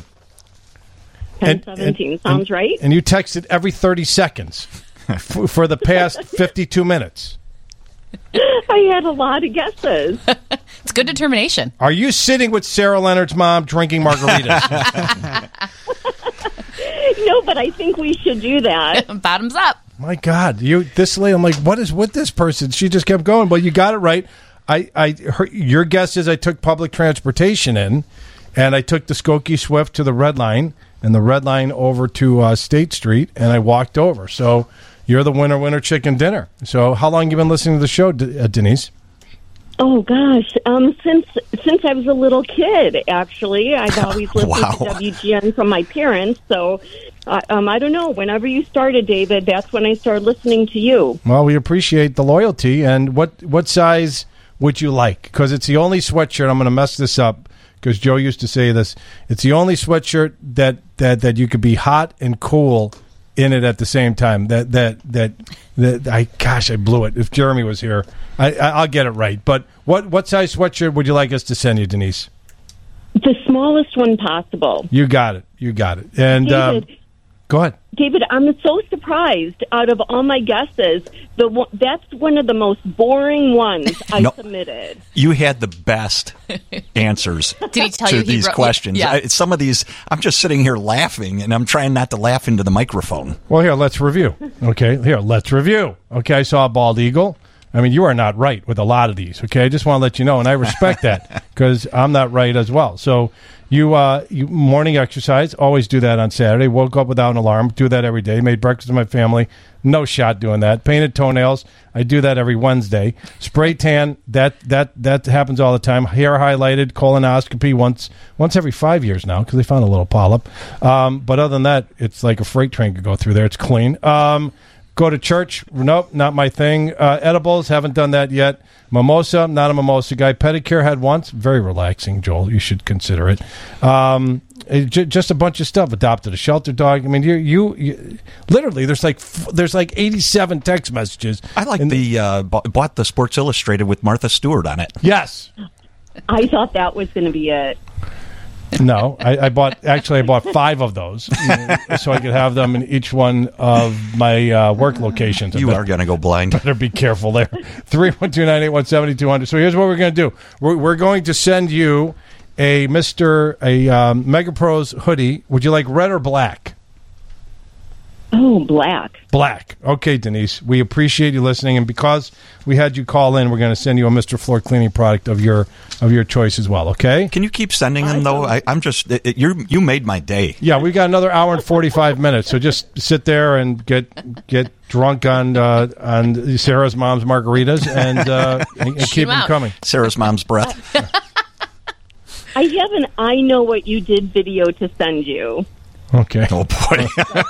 10:17 sounds right. And you texted every 30 seconds for the past 52 minutes. I had a lot of guesses. It's good determination. Are you sitting with Sarah Leonard's mom drinking margaritas? No, but I think we should do that. Bottoms up. My God, this lady, I'm like, what is with this person? She just kept going. Well, you got it right. Your guess is I took public transportation in, and I took the Skokie Swift to the Red Line, and the Red Line over to State Street, and I walked over. So you're the winner chicken dinner. So how long have you been listening to the show, Denise? Oh gosh, since I was a little kid, actually, I've always listened to WGN from my parents. So I don't know. Whenever you started, David, that's when I started listening to you. Well, we appreciate the loyalty. And what size would you like? Because it's the only sweatshirt. I'm going to mess this up because Joe used to say this. It's the only sweatshirt that you could be hot and cool in it at the same time. I blew it. If Jeremy was here, I'll get it right. But what size sweatshirt would you like us to send you, Denise? The smallest one possible. You got it. And David, go ahead. David, I'm so surprised. Out of all my guesses, that's one of the most boring ones I submitted. You had the best answers Did he tell to you these questions. Yeah. Some of these, I'm just sitting here laughing, and I'm trying not to laugh into the microphone. Well, here, let's review. Okay, Okay, I saw a bald eagle. I mean, you are not right with a lot of these, okay? I just want to let you know, and I respect that because I'm not right as well. So you morning exercise, always do that on Saturday. Woke up without an alarm, do that every day. Made breakfast with my family, no shot doing that. Painted toenails, I do that every Wednesday. Spray tan, that happens all the time. Hair highlighted, colonoscopy once every 5 years now because they found a little polyp. But other than that, it's like a freight train could go through there. It's clean. Go to church? Nope, not my thing. Edibles, haven't done that yet. Mimosa, not a mimosa guy. Pedicure had once. Very relaxing, Joel. You should consider it. Just a bunch of stuff. Adopted a shelter dog. I mean, you literally, there's like 87 text messages. I like bought the Sports Illustrated with Martha Stewart on it. Yes. I thought that was going to be it. No, I bought 5 of those so I could have them in each one of my work locations. You are going to go blind. Better be careful there. 312-981-7200. So here's what we're going to do. We're going to send you a Mega Pros hoodie. Would you like red or black? Oh, black. Black. Okay, Denise. We appreciate you listening, and because we had you call in, we're going to send you a Mr. Floor cleaning product of your choice as well. Okay? Can you keep sending them though? I'm just you made my day. Yeah, we got another hour and 45 minutes, so just sit there and get drunk on Sarah's mom's margaritas and keep them coming. Sarah's mom's breath. I have an I know what you did video to send you. Okay. Oh boy.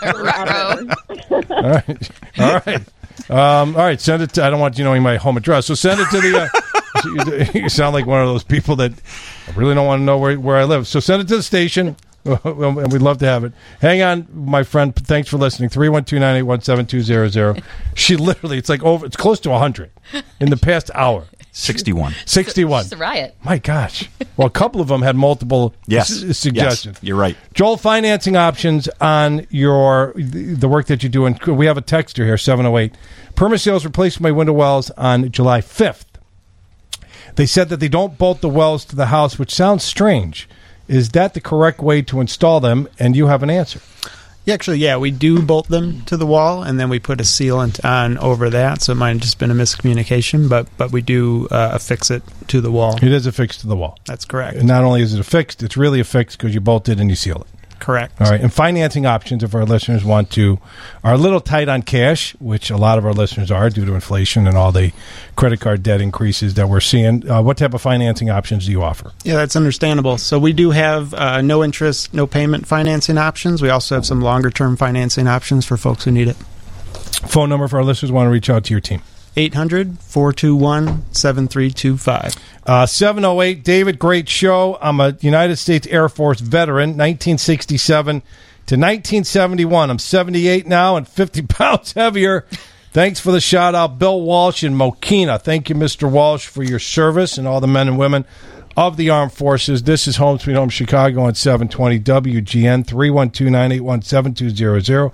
All right. Send it to. I don't want you knowing my home address, so send it to the. You sound like one of those people that really don't want to know where I live. So send it to the station, and we'd love to have it. Hang on, my friend. Thanks for listening. 312-981-7200. She literally, it's close to 100 in the past hour. 61. Just a riot. My gosh. Well, a couple of them had multiple suggestions. Yes, you're right. Joel, financing options on the work that you do. And we have a texter here, 708. Perma Sales replaced my window wells on July 5th. They said that they don't bolt the wells to the house, which sounds strange. Is that the correct way to install them? And you have an answer. Yeah, we do bolt them to the wall, and then we put a sealant on over that. So it might have just been a miscommunication, but we do affix it to the wall. It is affixed to the wall. That's correct. And not only is it affixed, it's really affixed because you bolt it and you seal it. Correct. All right. And financing options, if our listeners are a little tight on cash, which a lot of our listeners are due to inflation and all the credit card debt increases that we're seeing. What type of financing options do you offer? Yeah, that's understandable. So we do have no interest, no payment financing options. We also have some longer-term financing options for folks who need it. Phone number for our listeners who want to reach out to your team. 800-421-7325. 708. David, great show. I'm a United States Air Force veteran, 1967 to 1971. I'm 78 now and 50 pounds heavier. Thanks for the shout-out. Bill Walsh in Mokina. Thank you, Mr. Walsh, for your service and all the men and women of the armed forces. This is Home Sweet Home Chicago on 720 WGN. 312-981-7200.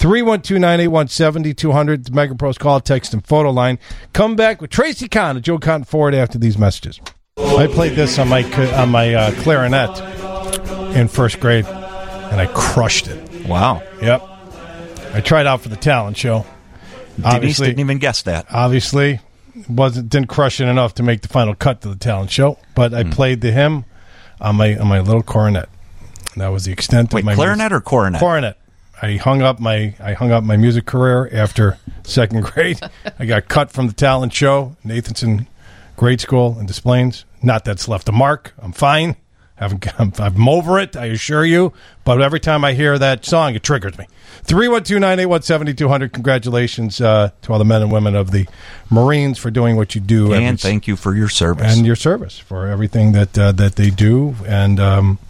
312-981-7200. The Mega Pros call, text, and photo line. Come back with Tracy Kahn and Joe Cotton Ford after these messages. I played this on my clarinet in first grade, and I crushed it. Wow. Yep. I tried out for the talent show. Denise didn't even guess that. Obviously. Didn't crush it enough to make the final cut to the talent show, but I played the hymn on my little cornet. And that was the extent of my clarinet or coronet? Cornet. I hung up my music career after second grade. I got cut from the talent show, Nathanson Grade School in Des Plaines. Not that's left a mark. I'm fine. I'm over it, I assure you. But every time I hear that song, it triggers me. 312-981-7200. Congratulations to all the men and women of the Marines for doing what you do. And thank you for your service. And your service for everything that they do and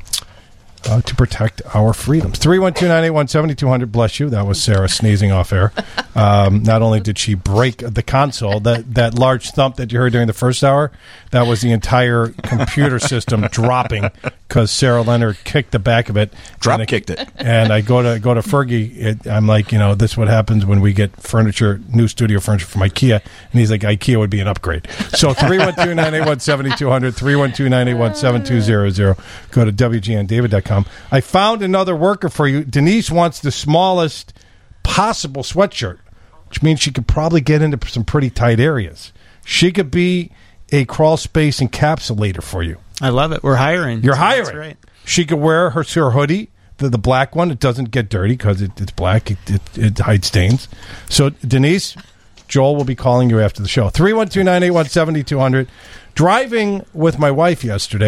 to protect our freedoms. 312-981-7200. Bless you. That was Sarah sneezing off air. Not only did she break the console, that large thump that you heard during the first hour, that was the entire computer system dropping because Sarah Leonard kicked the back of it. Kicked it. And I go to Fergie. I'm like, this is what happens when we get new studio furniture from IKEA. And he's like, IKEA would be an upgrade. So 312-981-7200, 312-981-7200. Go to WGNDavid.com. I found another worker for you. Denise wants the smallest possible sweatshirt, which means she could probably get into some pretty tight areas. She could be a crawl space encapsulator for you. I love it. We're hiring. You're hiring. That's right. She could wear her hoodie, the black one. It doesn't get dirty because it's black. It hides stains. So, Denise, Joel will be calling you after the show. 312-981-7200. Driving with my wife yesterday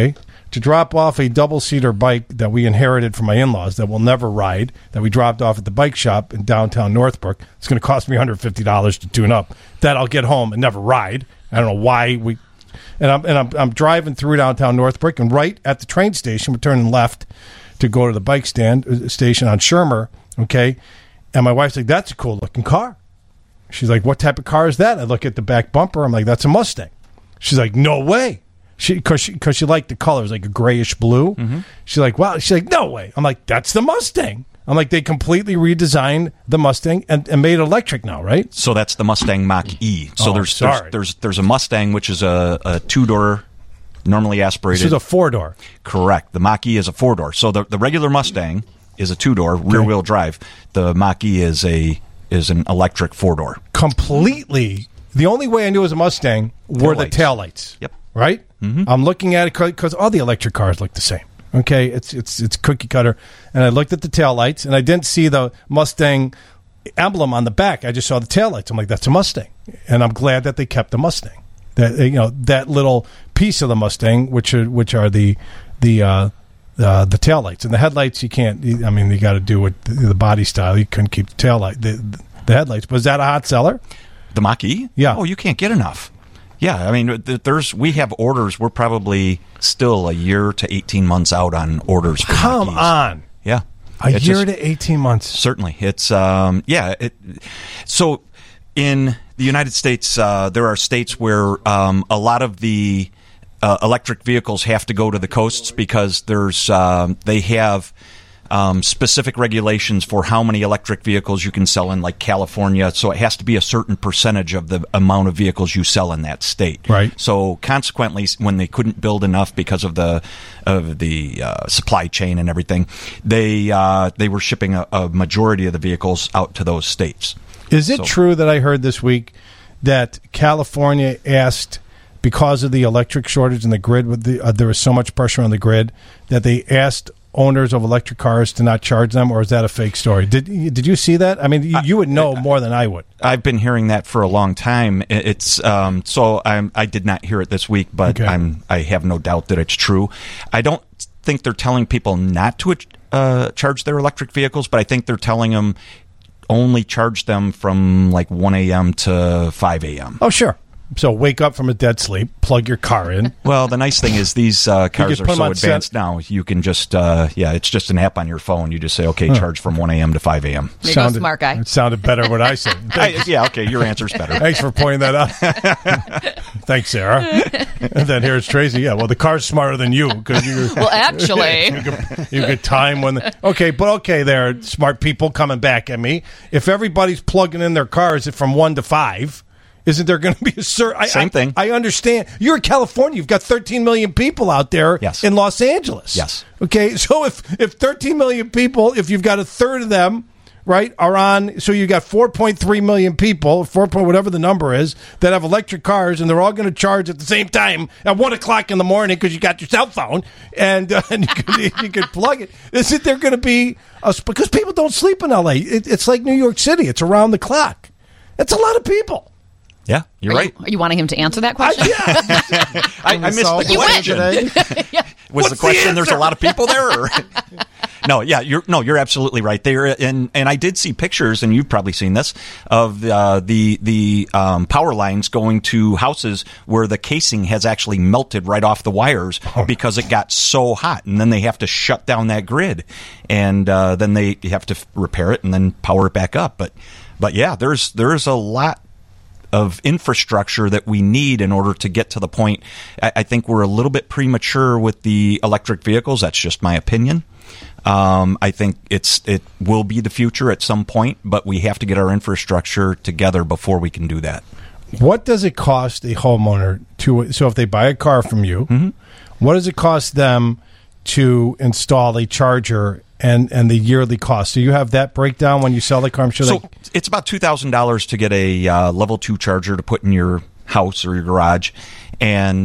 to drop off a double-seater bike that we inherited from my in-laws that we'll never ride, that we dropped off at the bike shop in downtown Northbrook. It's going to cost me $150 to tune up. That I'll get home and never ride. I don't know why we... And I'm driving through downtown Northbrook, and right at the train station, we're turning left to go to the bike station on Shermer, okay? And my wife's like, that's a cool-looking car. She's like, what type of car is that? I look at the back bumper. I'm like, that's a Mustang. She's like, no way. Because she liked the color. It was like a grayish blue. Mm-hmm. She's like, wow. She's like, no way. I'm like, that's the Mustang. I'm like, they completely redesigned the Mustang and made it electric now, right? So that's the Mustang Mach-E. So there's a Mustang, which is a two-door, normally aspirated. This is a four-door. Correct. The Mach-E is a four-door. So the regular Mustang is a two-door, rear-wheel drive. The Mach-E is an electric four-door. Completely. The only way I knew it was a Mustang were the taillights. Yep. Right? Mm-hmm. I'm looking at it because all the electric cars look the same. Okay, it's cookie cutter. And I looked at the taillights, and I didn't see the Mustang emblem on the back. I just saw the taillights. I'm like, that's a Mustang. And I'm glad that they kept the Mustang. That little piece of the Mustang, which are the taillights. And the headlights, you can't. You got to do it the body style. You couldn't keep the taillight, the headlights. Was that a hot seller? The Mach-E? Yeah. Oh, you can't get enough. Yeah, I mean, we have orders. We're probably still a year to 18 months out on orders for Come Mach-E's. on. Yeah. A year to 18 months. Certainly. It's, so in the United States, there are states where a lot of the electric vehicles have to go to the coasts because they have specific regulations for how many electric vehicles you can sell in, like California. So it has to be a certain percentage of the amount of vehicles you sell in that state. Right. So consequently, when they couldn't build enough because of the supply chain and everything, they were shipping a majority of the vehicles out to those states. Is it true that I heard this week that California asked, because of the electric shortage in the grid, there was so much pressure on the grid that they asked owners of electric cars to not charge them, or is that a fake story? Did you see that? I mean, you would know more than I would. I've been hearing that for a long time. It's I did not hear it this week, but okay. I have no doubt that it's true. I don't think they're telling people not to charge their electric vehicles, but I think they're telling them only charge them from like 1 a.m. to 5 a.m. Oh, sure. So wake up from a dead sleep, plug your car in. Well, the nice thing is these cars are so advanced now. You can just, it's just an app on your phone. You just say, okay, charge from 1 a.m. to 5 a.m. There you go, smart guy. It sounded better what I said. Okay, your answer's better. Thanks for pointing that out. Thanks, Sarah. And then here's Tracy. Yeah, well, the car's smarter than you. Well, actually. you could time when... Okay, there, smart people coming back at me. If everybody's plugging in their cars from 1 to 5... Isn't there going to be a certain... Same thing. I understand. You're in California. You've got 13 million people out there in Los Angeles. Yes. Okay, so if 13 million people, if you've got a third of them, right, are on... So you've got 4.3 million people, whatever the number is, that have electric cars, and they're all going to charge at the same time at 1 o'clock in the morning because you got your cell phone, and you can plug it. Isn't there going to be... Because people don't sleep in L.A. It's like New York City. It's around the clock. That's a lot of people. Yeah, you're right. Are you wanting him to answer that question? I missed the question. Was the question there's a lot of people there? Or? No, yeah, you're absolutely right there. And I did see pictures, and you've probably seen this, of the power lines going to houses where the casing has actually melted right off the wires because it got so hot, and then they have to shut down that grid, and then they have to repair it and then power it back up. But yeah, there's a lot of infrastructure that we need in order to get to the point. I think we're a little bit premature with the electric vehicles. That's just my opinion. I think it will be the future at some point, but we have to get our infrastructure together before we can do that. What does it cost a homeowner so if they buy a car from you, what does it cost them to install a charger and the yearly cost? So you have that breakdown when you sell the car? I'm sure it's about $2,000 to get a level 2 charger to put in your house or your garage. And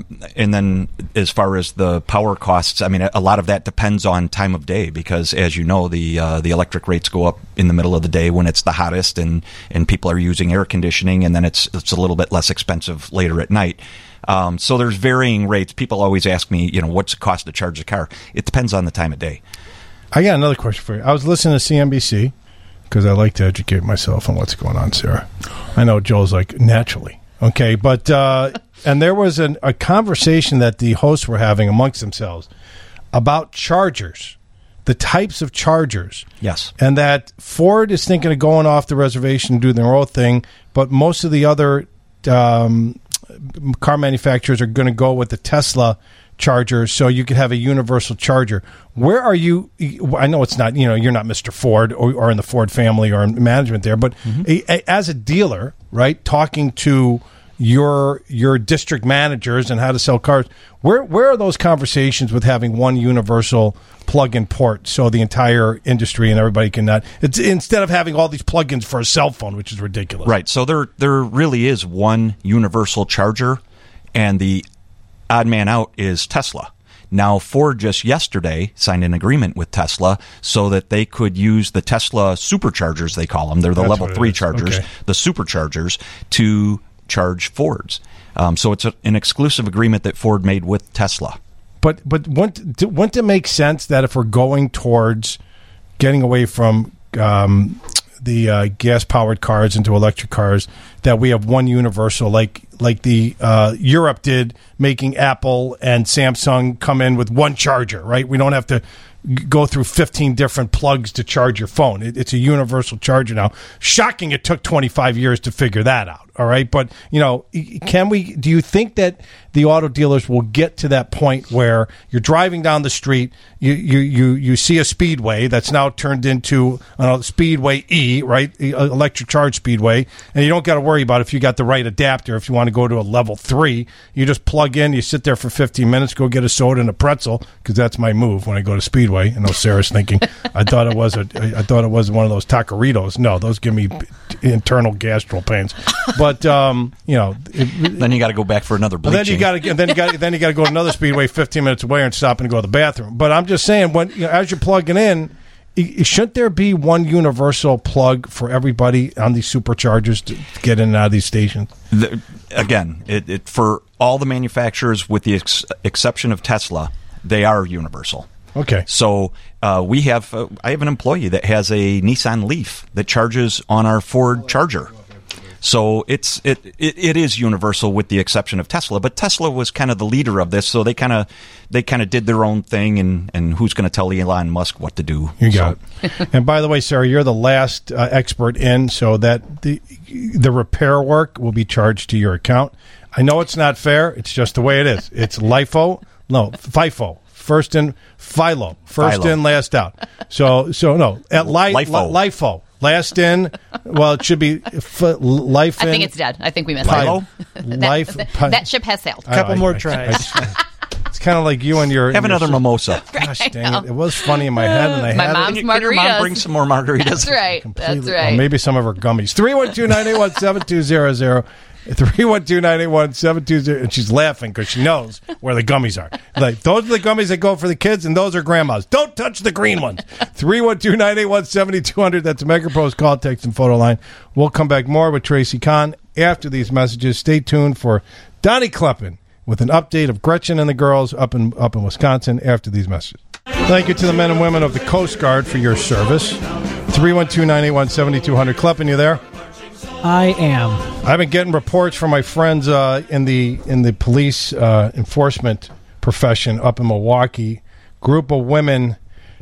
then as far as the power costs, I mean, a lot of that depends on time of day because, as you know, the electric rates go up in the middle of the day when it's the hottest and people are using air conditioning, and then it's a little bit less expensive later at night. So there's varying rates. People always ask me, what's the cost to charge the car? It depends on the time of day. I got another question for you. I was listening to CNBC because I like to educate myself on what's going on, Sarah. I know Joel's like, naturally. Okay, but and there was a conversation that the hosts were having amongst themselves about chargers, the types of chargers. Yes. And that Ford is thinking of going off the reservation and doing their own thing, but most of the other car manufacturers are going to go with the Tesla charger, so you could have a universal charger. Where are you? I know it's not, you're not Mr. Ford or in the Ford family or in management there, but as a dealer, right, talking to your district managers and how to sell cars, where are those conversations with having one universal plug-in port so the entire industry and everybody can it's instead of having all these plug-ins for a cell phone, which is ridiculous. Right. So there really is one universal charger, and the odd man out is Tesla. Now, Ford just yesterday signed an agreement with Tesla so that they could use the Tesla superchargers, they call them. They're the level 3 chargers, the superchargers, to charge Fords. So it's an exclusive agreement that Ford made with Tesla. But wouldn't it make sense that if we're going towards getting away from the gas-powered cars into electric cars, that we have one universal, like the Europe did, making Apple and Samsung come in with one charger, right? We don't have to go through 15 different plugs to charge your phone. It's a universal charger now. Shocking it took 25 years to figure that out, all right? But, do you think that the auto dealers will get to that point where you're driving down the street, you see a Speedway that's now turned into Speedway E, right, electric charge Speedway, and you don't got to worry about if you got the right adapter. If you want to go to a level 3, you just plug in, you sit there for 15 minutes, go get a soda and a pretzel, because that's my move when I go to Speedway. I know Sarah's thinking, I thought it was one of those taqueritos. No, those give me internal gastro pains. But then you got to go back for another bleaching. Then you got to go to another Speedway 15 minutes away and stop and go to the bathroom. But I'm just saying, as you're plugging in, shouldn't there be one universal plug for everybody on these superchargers to get in and out of these stations? Again, for all the manufacturers, with the exception of Tesla, they are universal. Okay. So I have an employee that has a Nissan Leaf that charges on our Ford charger. So it is universal with the exception of Tesla, but Tesla was kind of the leader of this, so they kind of did their own thing, and who's going to tell Elon Musk what to do? You got it. And by the way, Sarah, you're the last expert in, so that the repair work will be charged to your account. I know it's not fair. It's just the way it is. It's FIFO. First in, FILO. First in, last out. So no, at LIFO. Last in, well, it should be life in. I think it's dead. I think we missed it. That ship has sailed. A couple more tries. It's kind of like you and your... Have another mimosa. Gosh dang it. It was funny in my head, and I my had mom's it. margaritas. Can your mom bring some more margaritas? That's right. Completely. That's right. Well, maybe some of her gummies. 312-981-7200. 312-981-7200. And she's laughing because she knows where the gummies are. Like, those are the gummies that go for the kids, and those are grandma's. Don't touch the green ones. 312-981-7200. That's a MegaPro's call, text, and photo line. We'll come back more with Tracy Kahn after these messages. Stay tuned for Donnie Kleppen with an update of Gretchen and the girls up in Wisconsin after these messages. Thank you to the men and women of the Coast Guard for your service. 312-981-7200. Kleppen, you there? I am. I've been getting reports from my friends in the police enforcement profession up in Milwaukee. Group of women,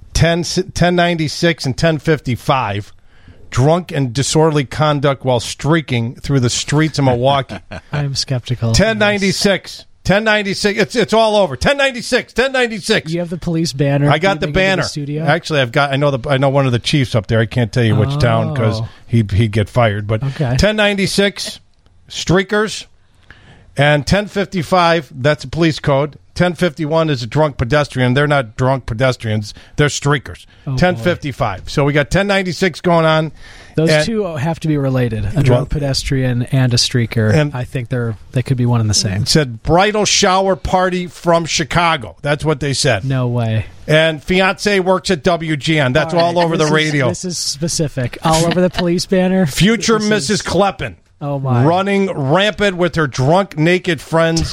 1096 and 1055, drunk and disorderly conduct while streaking through the streets of Milwaukee. I'm skeptical. 1096. 1096. It's all over. 1096. You have the police banner. I got the banner. Studio? Actually, I know one of the chiefs up there. I can't tell you which town because he'd get fired. But okay. 1096 streakers, and 1055. That's a police code. 1051 is a drunk pedestrian. They're not drunk pedestrians. They're streakers. 1055. Boy. So we got 1096 going on. Those two have to be related. A drunk pedestrian and a streaker. And I think they could be one and the same. It said bridal shower party from Chicago. That's what they said. No way. And fiance works at WGN. That's all over the radio. This is specific. All over the police banner. Future Mrs. Kleppen. Oh my! Running rampant with her drunk, naked friends.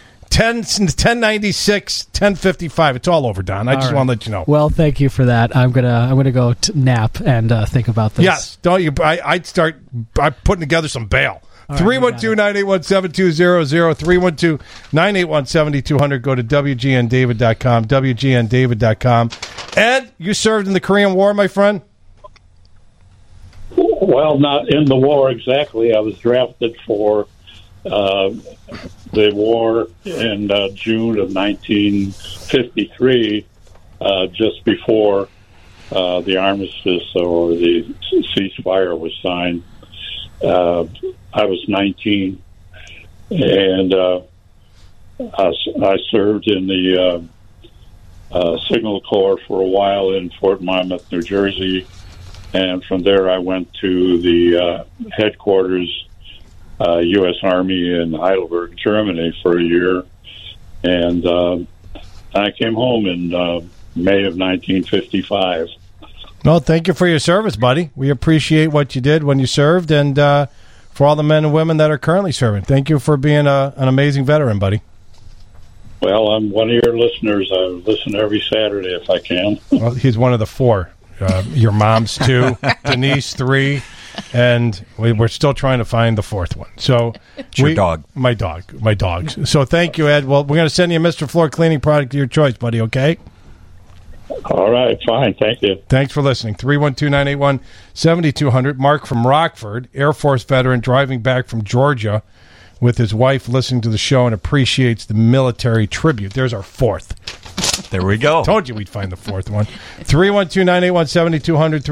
1096, 1055. It's all over, Don. I just want to let you know. Well, thank you for that. I'm gonna go nap and think about this. Yes, don't you? I'm putting together some bail. 312-981-7200, 312-981-7200. Go to WGNDavid.com, WGNDavid.com. Ed, you served in the Korean War, my friend? Well, not in the war exactly. I was drafted for the war in June of 1953, just before the armistice or the ceasefire was signed. I was 19, and I served in the Signal Corps for a while in Fort Monmouth, New Jersey, and from there I went to the headquarters, U.S. Army in Heidelberg, Germany, for a year, and I came home in May of 1955. Well, thank you for your service, buddy. We appreciate what you did when you served, and for all the men and women that are currently serving. Thank you for being an amazing veteran, buddy. Well, I'm one of your listeners. I listen every Saturday if I can. Well, he's one of the 4. Your mom's 2, Denise 3, and we're still trying to find the 4th one. So it's your dog. My dogs. So thank you, Ed. Well, we're going to send you a Mr. Floor cleaning product of your choice, buddy, okay? All right, fine. Thank you. Thanks for listening. 312-981-7200. Mark from Rockford, Air Force veteran, driving back from Georgia with his wife, listening to the show and appreciates the military tribute. There's our 4th. There we go. Told you we'd find the 4th one. 312-981-7200,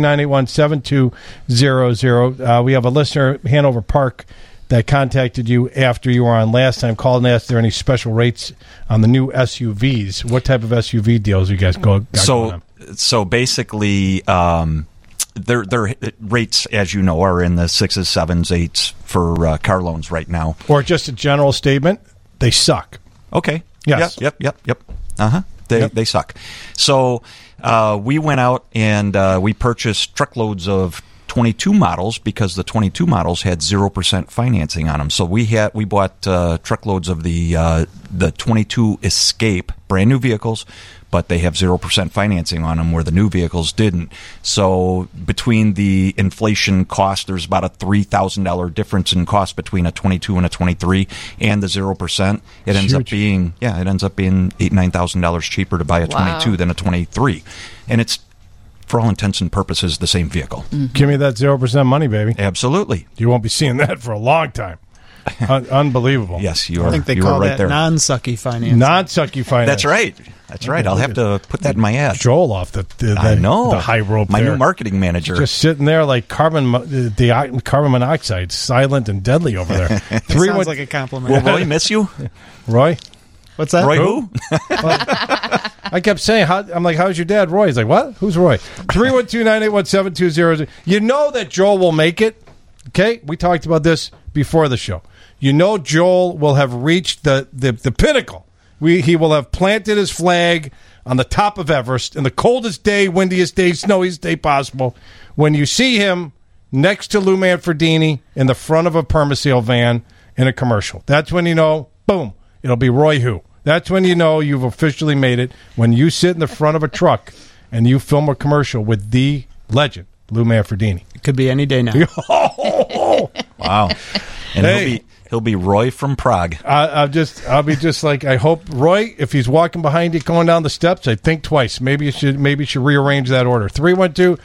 312-981-7200. We have a listener, Hanover Park, that contacted you after you were on last time, called and asked if there are any special rates on the new SUVs. What type of SUV deals you guys got going on? So basically, their rates, as you know, are in the 6s, 7s, 8s for car loans right now. Or just a general statement, they suck. Okay. Yes. Yep. Uh-huh. They suck. So we went out and we purchased truckloads of 22 models because the 22 models had 0% financing on them. So we bought truckloads of the 22 Escape, brand new vehicles, but they have 0% financing on them where the new vehicles didn't. So between the inflation cost, there's about a $3,000 difference in cost between a 22 and a 23, and the 0%. It ends up being $8,000, $9,000 cheaper to buy a 22 than a 23, and it's, for all intents and purposes, the same vehicle. Mm-hmm. Give me that 0% money, baby. Absolutely. You won't be seeing that for a long time. Unbelievable. Yes, you are. I think they you call right that there. non-sucky finance. Non-sucky finance. That's right. I'll have to put that in my ad. Joel off the high rope. My there. new marketing manager. Just sitting there like carbon monoxide, silent and deadly over there. Sounds like a compliment. Will Roy miss you? Roy? What's that? Roy who? I kept saying, I'm like, how's your dad, Roy? He's like, what? Who's Roy? 312-981-7200. You know that Joel will make it. Okay? We talked about this before the show. You know Joel will have reached the pinnacle. He will have planted his flag on the top of Everest in the coldest day, windiest day, snowiest day possible. When you see him next to Lou Manfredini in the front of a Permaseal van in a commercial, that's when you know, boom, it'll be Roy Who. That's when you know you've officially made it. When you sit in the front of a truck and you film a commercial with the legend, Lou Manfredini. It could be any day now. Wow. And he'll be Roy from Prague. I'll be just like, I hope Roy, if he's walking behind you going down the steps, I think twice. Maybe you should rearrange that order. 312-981-7200,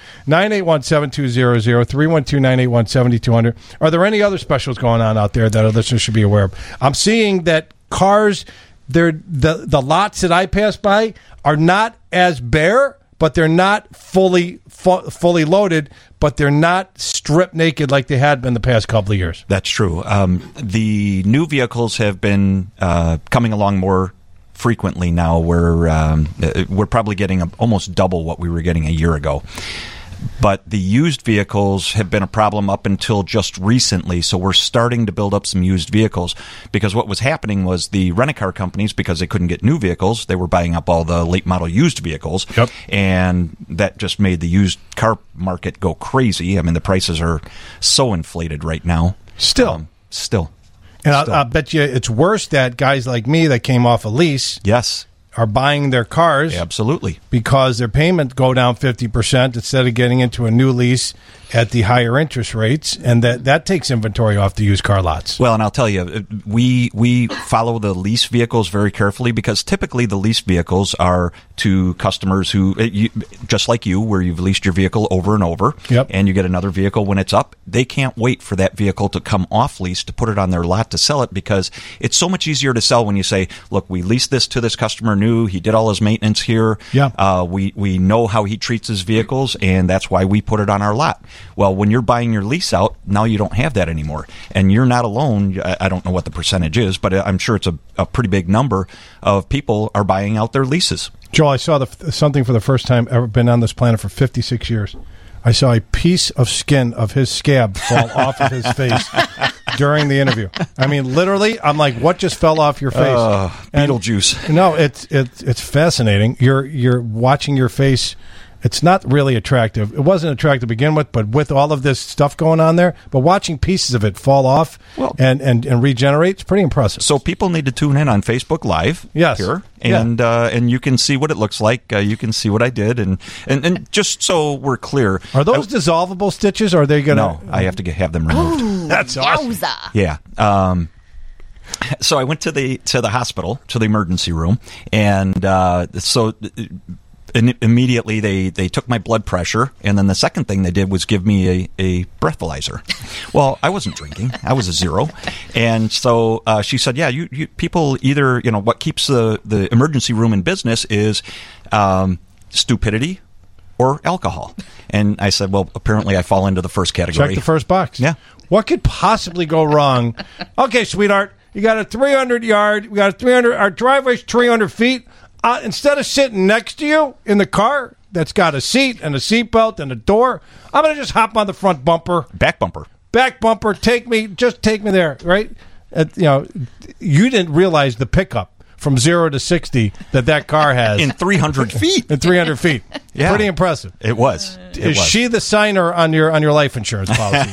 312-981-7200. Are there any other specials going on out there that our listeners should be aware of? I'm seeing that cars, the lots that I pass by are not as bare, but they're not fully loaded, but they're not stripped naked like they had been the past couple of years. That's true. The new vehicles have been coming along more frequently now. We're probably getting almost double what we were getting a year ago. But the used vehicles have been a problem up until just recently, so we're starting to build up some used vehicles, because what was happening was the rent-a-car companies, because they couldn't get new vehicles, they were buying up all the late-model used vehicles, and that just made the used car market go crazy. I mean, the prices are so inflated right now. Still. And I'll bet you it's worse that guys like me that came off a lease. Yes. Are buying their cars. Absolutely. Because their payment go down 50% instead of getting into a new lease at the higher interest rates, and that takes inventory off the used car lots. Well, and I'll tell you, we follow the lease vehicles very carefully because typically the lease vehicles are to customers who, just like you, where you've leased your vehicle over and over, and you get another vehicle when it's up. They can't wait for that vehicle to come off lease to put it on their lot to sell it because it's so much easier to sell when you say, look, we leased this to this customer new, he did all his maintenance here, we know how he treats his vehicles, and that's why we put it on our lot. Well, when you're buying your lease out, now you don't have that anymore. And you're not alone. I don't know what the percentage is, but I'm sure it's a pretty big number of people are buying out their leases. Joel, I saw something for the first time ever been on this planet for 56 years. I saw a piece of skin of his scab fall off of his face during the interview. I mean, literally, I'm like, what just fell off your face? Beetlejuice. No, it's fascinating. You're watching your face. It's not really attractive. It wasn't attractive to begin with, but with all of this stuff going on there, but watching pieces of it fall off and regenerate, it's pretty impressive. So people need to tune in on Facebook Live here, and you can see what it looks like. You can see what I did, and just so we're clear, are those dissolvable stitches? Or are they going to? No, I have to have them removed. Ooh, that's awesome. Yeah. So I went to the hospital, to the emergency room, and And immediately they took my blood pressure, and then the second thing they did was give me a breathalyzer. Well, I wasn't drinking; I was a zero, and so she said, "Yeah, you people either what keeps the emergency room in business is stupidity or alcohol." And I said, "Well, apparently I fall into the first category." Check the first box. Yeah. What could possibly go wrong? Okay, sweetheart, you got a 300 yard. We got a 300. Our driveway's 300 feet. Instead of sitting next to you in the car that's got a seat and a seatbelt and a door, I'm going to just hop on the front bumper. Back bumper. Take me there, right? You didn't realize the pickup from 0 to 60 that car has. In 300 feet. In 300 feet. Yeah. Pretty impressive. It was. Is she the signer on your life insurance policy?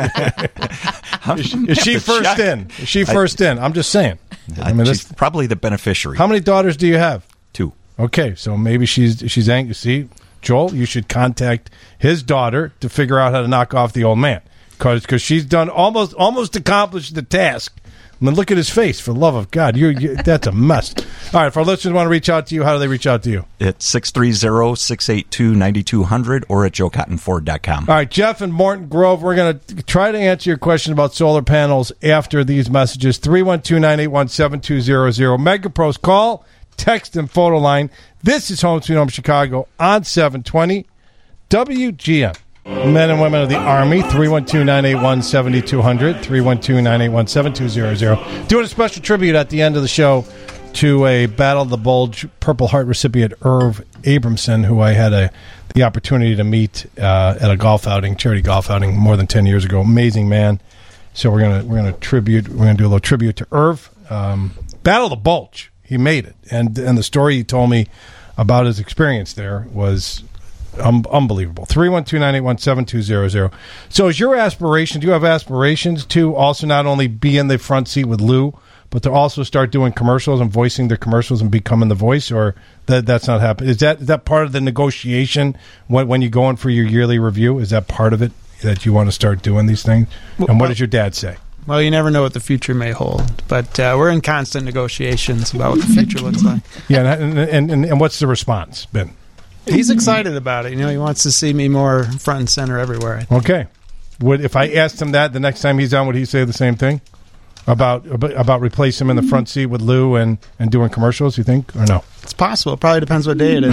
Is she first in? Is she first in? I'm just saying. She's probably the beneficiary. How many daughters do you have? 2. Okay, so maybe she's angry. See, Joel, you should contact his daughter to figure out how to knock off the old man because she's done almost accomplished the task. I mean, look at his face. For the love of God, that's a mess. All right, if our listeners want to reach out to you, how do they reach out to you? It's 630-682-9200 or at joecottonford.com. All right, Jeff and Morton Grove, we're going to try to answer your question about solar panels after these messages. 312-981-7200. MegaPros call, text, and photo line. This is Home Sweet Home Chicago on 720 WGN. Men and women of the Army, 312-981-7200, 312-981-7200. Doing a special tribute at the end of the show to a Battle of the Bulge Purple Heart recipient, Irv Abramson, who I had the opportunity to meet at a golf outing, charity golf outing, more than 10 years ago. Amazing man. So we're gonna do a little tribute to Irv. Battle of the Bulge, he made it, and the story he told me about his experience there was unbelievable. 312-981-7200. So is your aspiration, do you have aspirations to also not only be in the front seat with Lou, but to also start doing commercials and voicing their commercials and becoming the voice, or that's not happening? Is that part of the negotiation when you go in for your yearly review? Is that part of it, that you want to start doing these things? And what does your dad say? Well, you never know what the future may hold, but we're in constant negotiations about what the future looks like. Yeah, and what's the response been? He's excited about it. He wants to see me more front and center everywhere. Okay. If I asked him that the next time he's on, would he say the same thing about replace him in the front seat with Lou and doing commercials? You think, or no? It's possible. It probably depends what day it is.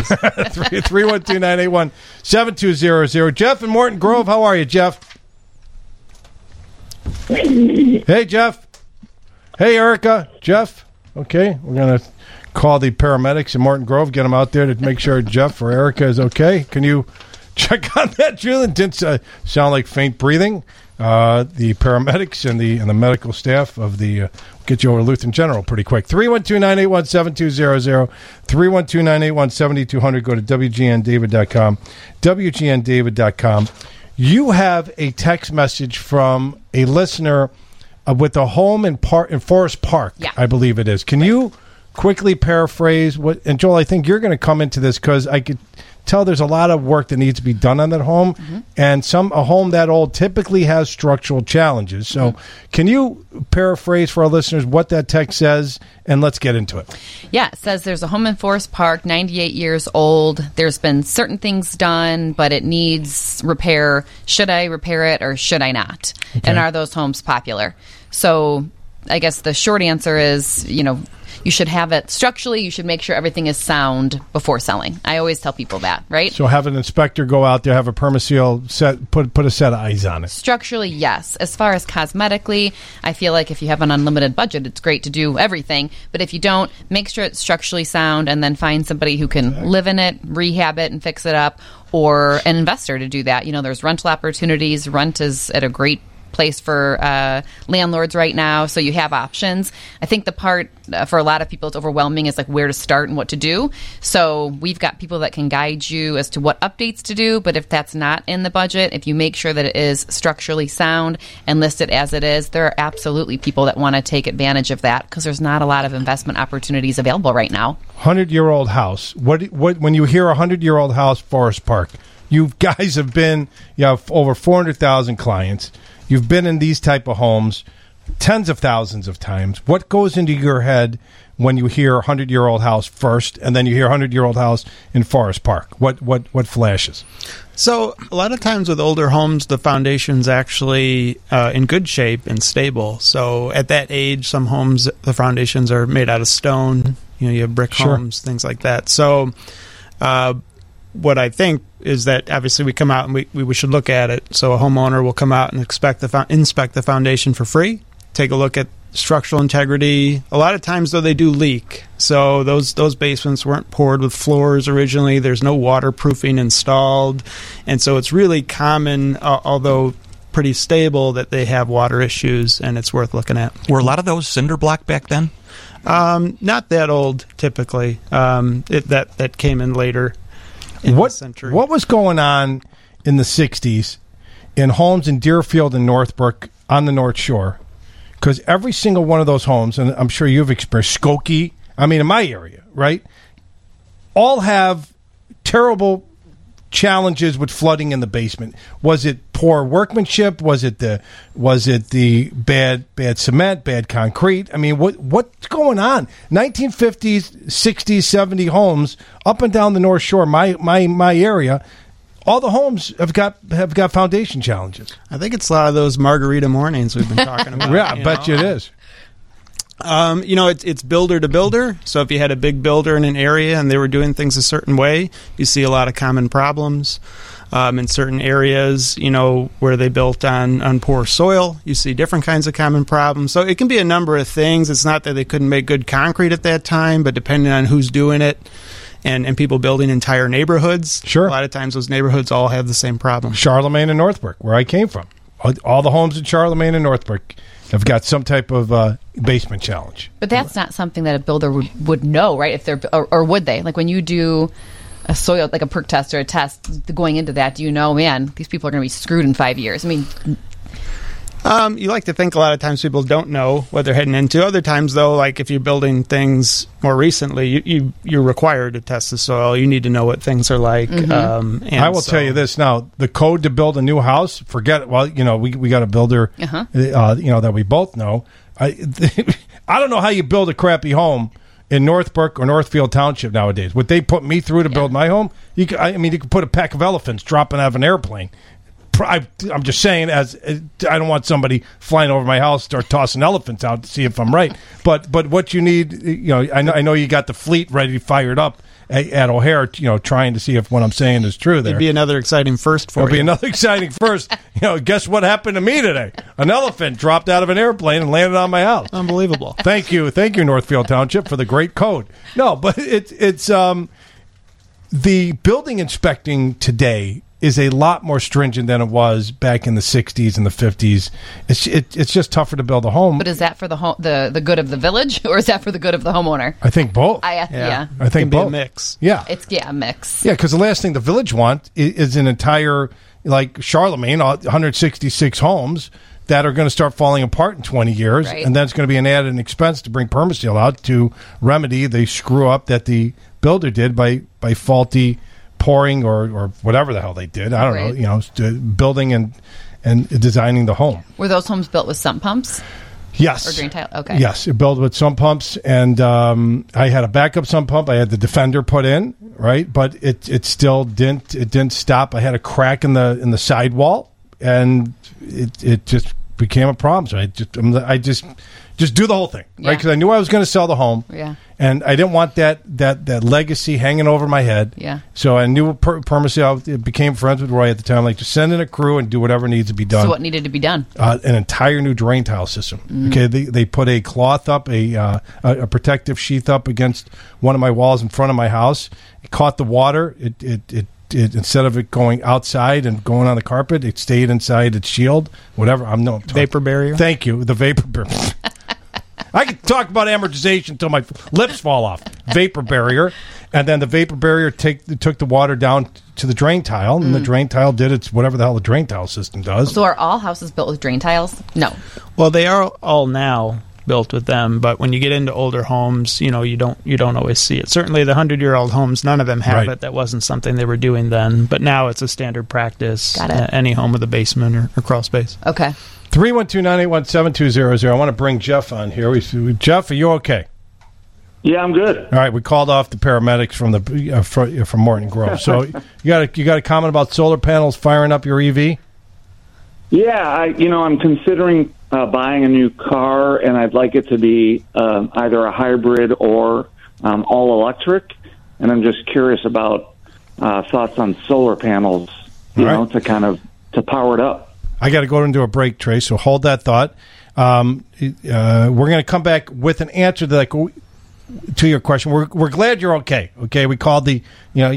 312-981-7200. Jeff and Morton Grove, how are you, Jeff? Hey, Jeff. Hey, Erica. Jeff. Okay, we're gonna call the paramedics in Morton Grove, get them out there to make sure Jeff or Erica is okay. Can you check on that, Julian? Didn't sound like faint breathing. The paramedics and the medical staff of the get you over to Lutheran General pretty quick. 312-981-7200, 312-981-7200. Go to WGNDavid.com, WGNDavid.com. You have a text message from a listener with a home in Forest Park, I believe it is. Can you quickly paraphrase what? And Joel, I think you're going to come into this because I could tell there's a lot of work that needs to be done on that home, and a home that old typically has structural challenges. So can you paraphrase for our listeners what that text says, and let's get into it. Yeah, it says there's a home in Forest Park, 98 years old. There's been certain things done, but it needs repair. Should I repair it or should I not? Okay. And are those homes popular? So I guess the short answer is, you should have it structurally. You should make sure everything is sound before selling. I always tell people that, right? So have an inspector go out there, have a PermaSeal set, put a set of eyes on it. Structurally, yes. As far as cosmetically, I feel like if you have an unlimited budget, it's great to do everything. But if you don't, make sure it's structurally sound and then find somebody who can live in it, rehab it, and fix it up, or an investor to do that. There's rental opportunities. Rent is at a great place for landlords right now, so you have options. I think the part for a lot of people it's overwhelming is like where to start and what to do. So we've got people that can guide you as to what updates to do, but if that's not in the budget, if you make sure that it is structurally sound and list it as it is, there are absolutely people that want to take advantage of that because there's not a lot of investment opportunities available right now. 100-year-old house. What when you hear 100-year-old house, Forest Park, you guys have over 400,000 clients. You've been in these type of homes tens of thousands of times. What goes into your head when you hear 100-year-old house first, and then you hear 100-year-old house in Forest Park? What flashes? So a lot of times with older homes, the foundation's actually in good shape and stable. So at that age, some homes, the foundations are made out of stone. You have brick homes, things like that. So what I think is that obviously we come out and we should look at it. So a homeowner will come out and inspect the foundation for free, take a look at structural integrity. A lot of times, though, they do leak. So those basements weren't poured with floors originally. There's no waterproofing installed. And so it's really common, although pretty stable, that they have water issues, and it's worth looking at. Were a lot of those cinder block back then? Not that old, typically. That came in later. What was going on in the 60s in homes in Deerfield and Northbrook on the North Shore? Because every single one of those homes, and I'm sure you've experienced, Skokie, in my area, right, all have terrible challenges with flooding in the basement. Was it poor workmanship? Was it the bad cement, bad concrete? What's going on? 1950s, 60s, 70s homes up and down the North Shore, my area, all the homes have got foundation challenges. I think it's a lot of those margarita mornings we've been talking about. Yeah, I bet you it is. It's builder to builder. So if you had a big builder in an area and they were doing things a certain way, you see a lot of common problems. In certain areas, where they built on poor soil, you see different kinds of common problems. So it can be a number of things. It's not that they couldn't make good concrete at that time, but depending on who's doing it and people building entire neighborhoods, a lot of times those neighborhoods all have the same problem. Charlemagne and Northbrook, where I came from. All the homes in Charlemagne and Northbrook have got some type of basement challenge. But that's not something that a builder would know, right? If they're or would they? Like when you do a soil, like a perk test or a test going into that, do you know, man, these people are going to be screwed in 5 years? You like to think a lot of times people don't know what they're heading into. Other times, though, like if you're building things more recently, you're required to test the soil. You need to know what things are like. And I will tell you this now: the code to build a new house. Forget it. Well, we got a builder, that we both know. I don't know how you build a crappy home in Northbrook or Northfield Township nowadays. What they put me through to build my home, you could put a pack of elephants dropping out of an airplane. I'm just saying, as I don't want somebody flying over my house start tossing elephants out to see if I'm right. But what you need, I know you got the fleet ready, fired up at O'Hare, trying to see if what I'm saying is true. There, it'd be another exciting first for you. It'll be another exciting first. Guess what happened to me today? An elephant dropped out of an airplane and landed on my house. Unbelievable. Thank you, Northfield Township, for the great code. No, but it's the building inspecting today is a lot more stringent than it was back in the 60s and the 50s. It's just tougher to build a home. But is that for the good of the village, or is that for the good of the homeowner? I think both. I think it can both. Be a mix. Yeah, it's a mix. Yeah, because the last thing the village want is an entire, like Charlemagne, 166 homes. that are going to start falling apart in 20 years, Right. and then it's going to be an added expense to bring Permaseal out to remedy the screw up that the builder did by faulty pouring or whatever the hell they did. I don't Right. know, building and designing the home. Were those homes built with sump pumps? Yes. Or drain tile? Okay. Yes, it built with sump pumps, and I had a backup sump pump. I had the Defender put in, right, but it still didn't stop. I had a crack in the sidewall, and it just became a problem. So I just do the whole thing, right? Because I knew I was going to sell the home, and I didn't want that legacy hanging over my head. Yeah. So I knew Permaseal. It became friends with Roy at the time. Like, just send in a crew and do whatever needs to be done. So what needed to be done? An entire new drain tile system. Okay, they put a cloth up, a protective sheath up against one of my walls in front of my house. It caught the water. It instead of it going outside and going on the carpet, it stayed inside its shield. Whatever. Vapor barrier. Thank you. The vapor barrier. I could talk about amortization until my lips fall off. Vapor barrier. And then the vapor barrier took the water down to the drain tile, and the drain tile did its whatever the hell the drain tile system does. So are all houses built with drain tiles? No. Well, they are all now built with them, but when you get into older homes, you don't always see it. Certainly the 100-year-old homes, none of them have it. That wasn't something they were doing then, but now it's a standard practice. Got it. Any home with a basement or crawl space. Okay. 312-981-7200. I want to bring Jeff on here. Jeff, are you okay? Yeah, I'm good. All right, we called off the paramedics from Morton Grove. So you got a comment about solar panels firing up your EV? Yeah, I'm considering buying a new car, and I'd like it to be either a hybrid or all electric. And I'm just curious about thoughts on solar panels, to power it up. I got to go into a break, Trey. So hold that thought. We're going to come back with an answer to your question. We're glad you're okay. Okay, we called the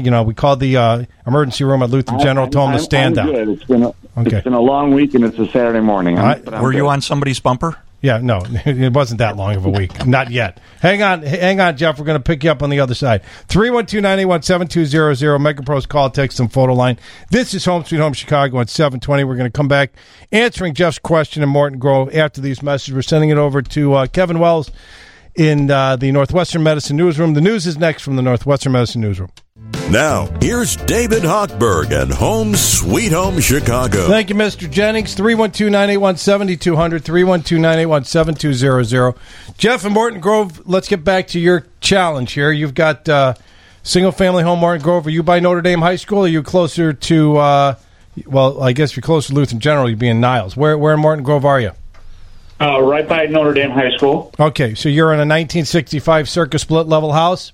emergency room at Lutheran General, told them to stand down. Good. It's been a long week, and it's a Saturday morning. Were you on somebody's bumper? Yeah, no, it wasn't that long of a week. Not yet. Hang on, Jeff. We're going to pick you up on the other side. 312-981-7200, MegaPro's call, text, and photo line. This is Home Sweet Home Chicago at 720. We're going to come back answering Jeff's question in Morton Grove after these messages. We're sending it over to Kevin Wells in the Northwestern Medicine Newsroom. The news is next from the Northwestern Medicine Newsroom. Now, here's David Hochberg and Home Sweet Home Chicago. Thank you, Mr. Jennings. 312-981-7200, 312-981-7200. Jeff in Morton Grove, let's get back to your challenge here. You've got single-family home, Morton Grove. Are you by Notre Dame High School, or are you closer to, I guess if you're close to Lutheran General, you'd be in Niles. Where in Morton Grove are you? Right by Notre Dame High School. Okay, so you're in a 1965 circa split-level house?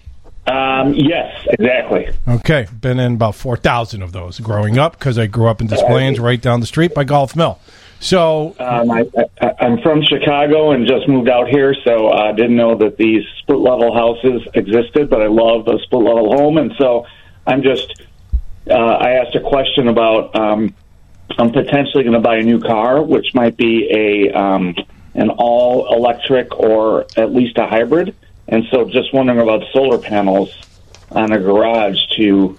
Yes, exactly. Okay, been in about 4,000 of those growing up because I grew up in Des Plaines right down the street by Golf Mill. So I'm from Chicago and just moved out here, so I didn't know that these split-level houses existed, but I love a split-level home, and so I'm just I asked a question about I'm potentially going to buy a new car, which might be an all-electric or at least a hybrid. And so just wondering about solar panels on a garage to.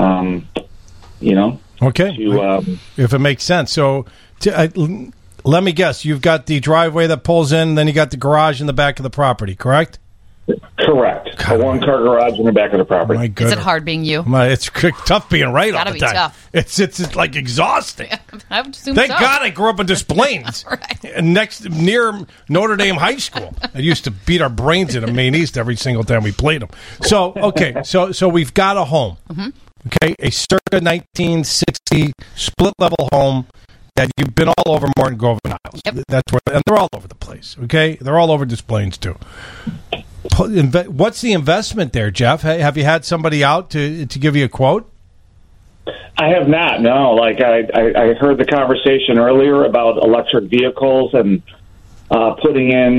If it makes sense. So let me guess, you've got the driveway that pulls in, then you got the garage in the back of the property, correct? Correct. A one-car garage in the back of the property. My goodness. Is it hard being you? It's tough being right all the time. Gotta be tough. It's like exhausting. I would assume Thank so. God I grew up in Des Plaines, near Notre Dame High School. I used to beat our brains in Maine East every single time we played them. So, okay, so we've got a home, okay, a circa 1960 split-level home that you've been all over Morton Grove and Niles. Yep. That's where, and they're all over the place, okay? They're all over Des Plaines, too. What's the investment there, Jeff? Have you had somebody out to give you a quote? I have not, no. Like I heard the conversation earlier about electric vehicles and putting in,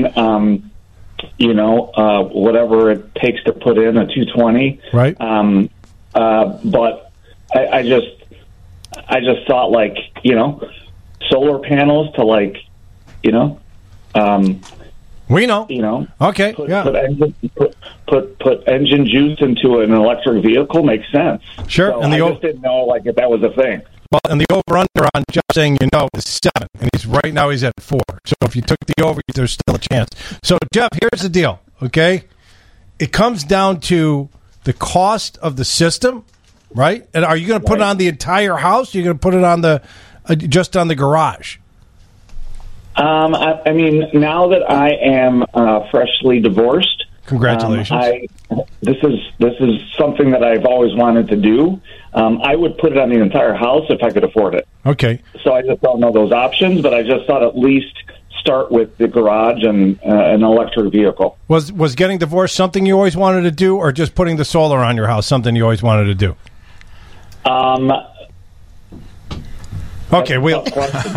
whatever it takes to put in a 220. Right. But I just thought, like, solar panels to, like, we know. Okay. Put engine juice into an electric vehicle makes sense. Sure. So I just didn't know, like, if that was a thing. Well, and the over-under on Jeff saying is 7, and right now he's at 4. So if you took the over, there's still a chance. So, Jeff, here's the deal, okay? It comes down to the cost of the system, right? And are you going to put it on the entire house? Or are you going to put it on just on the garage? I mean, now that I am freshly divorced, congratulations. This is something that I've always wanted to do. I would put it on the entire house if I could afford it. Okay. So I just don't know those options, but I just thought at least start with the garage and an electric vehicle. Was getting divorced something you always wanted to do, or just putting the solar on your house something you always wanted to do? Okay, question.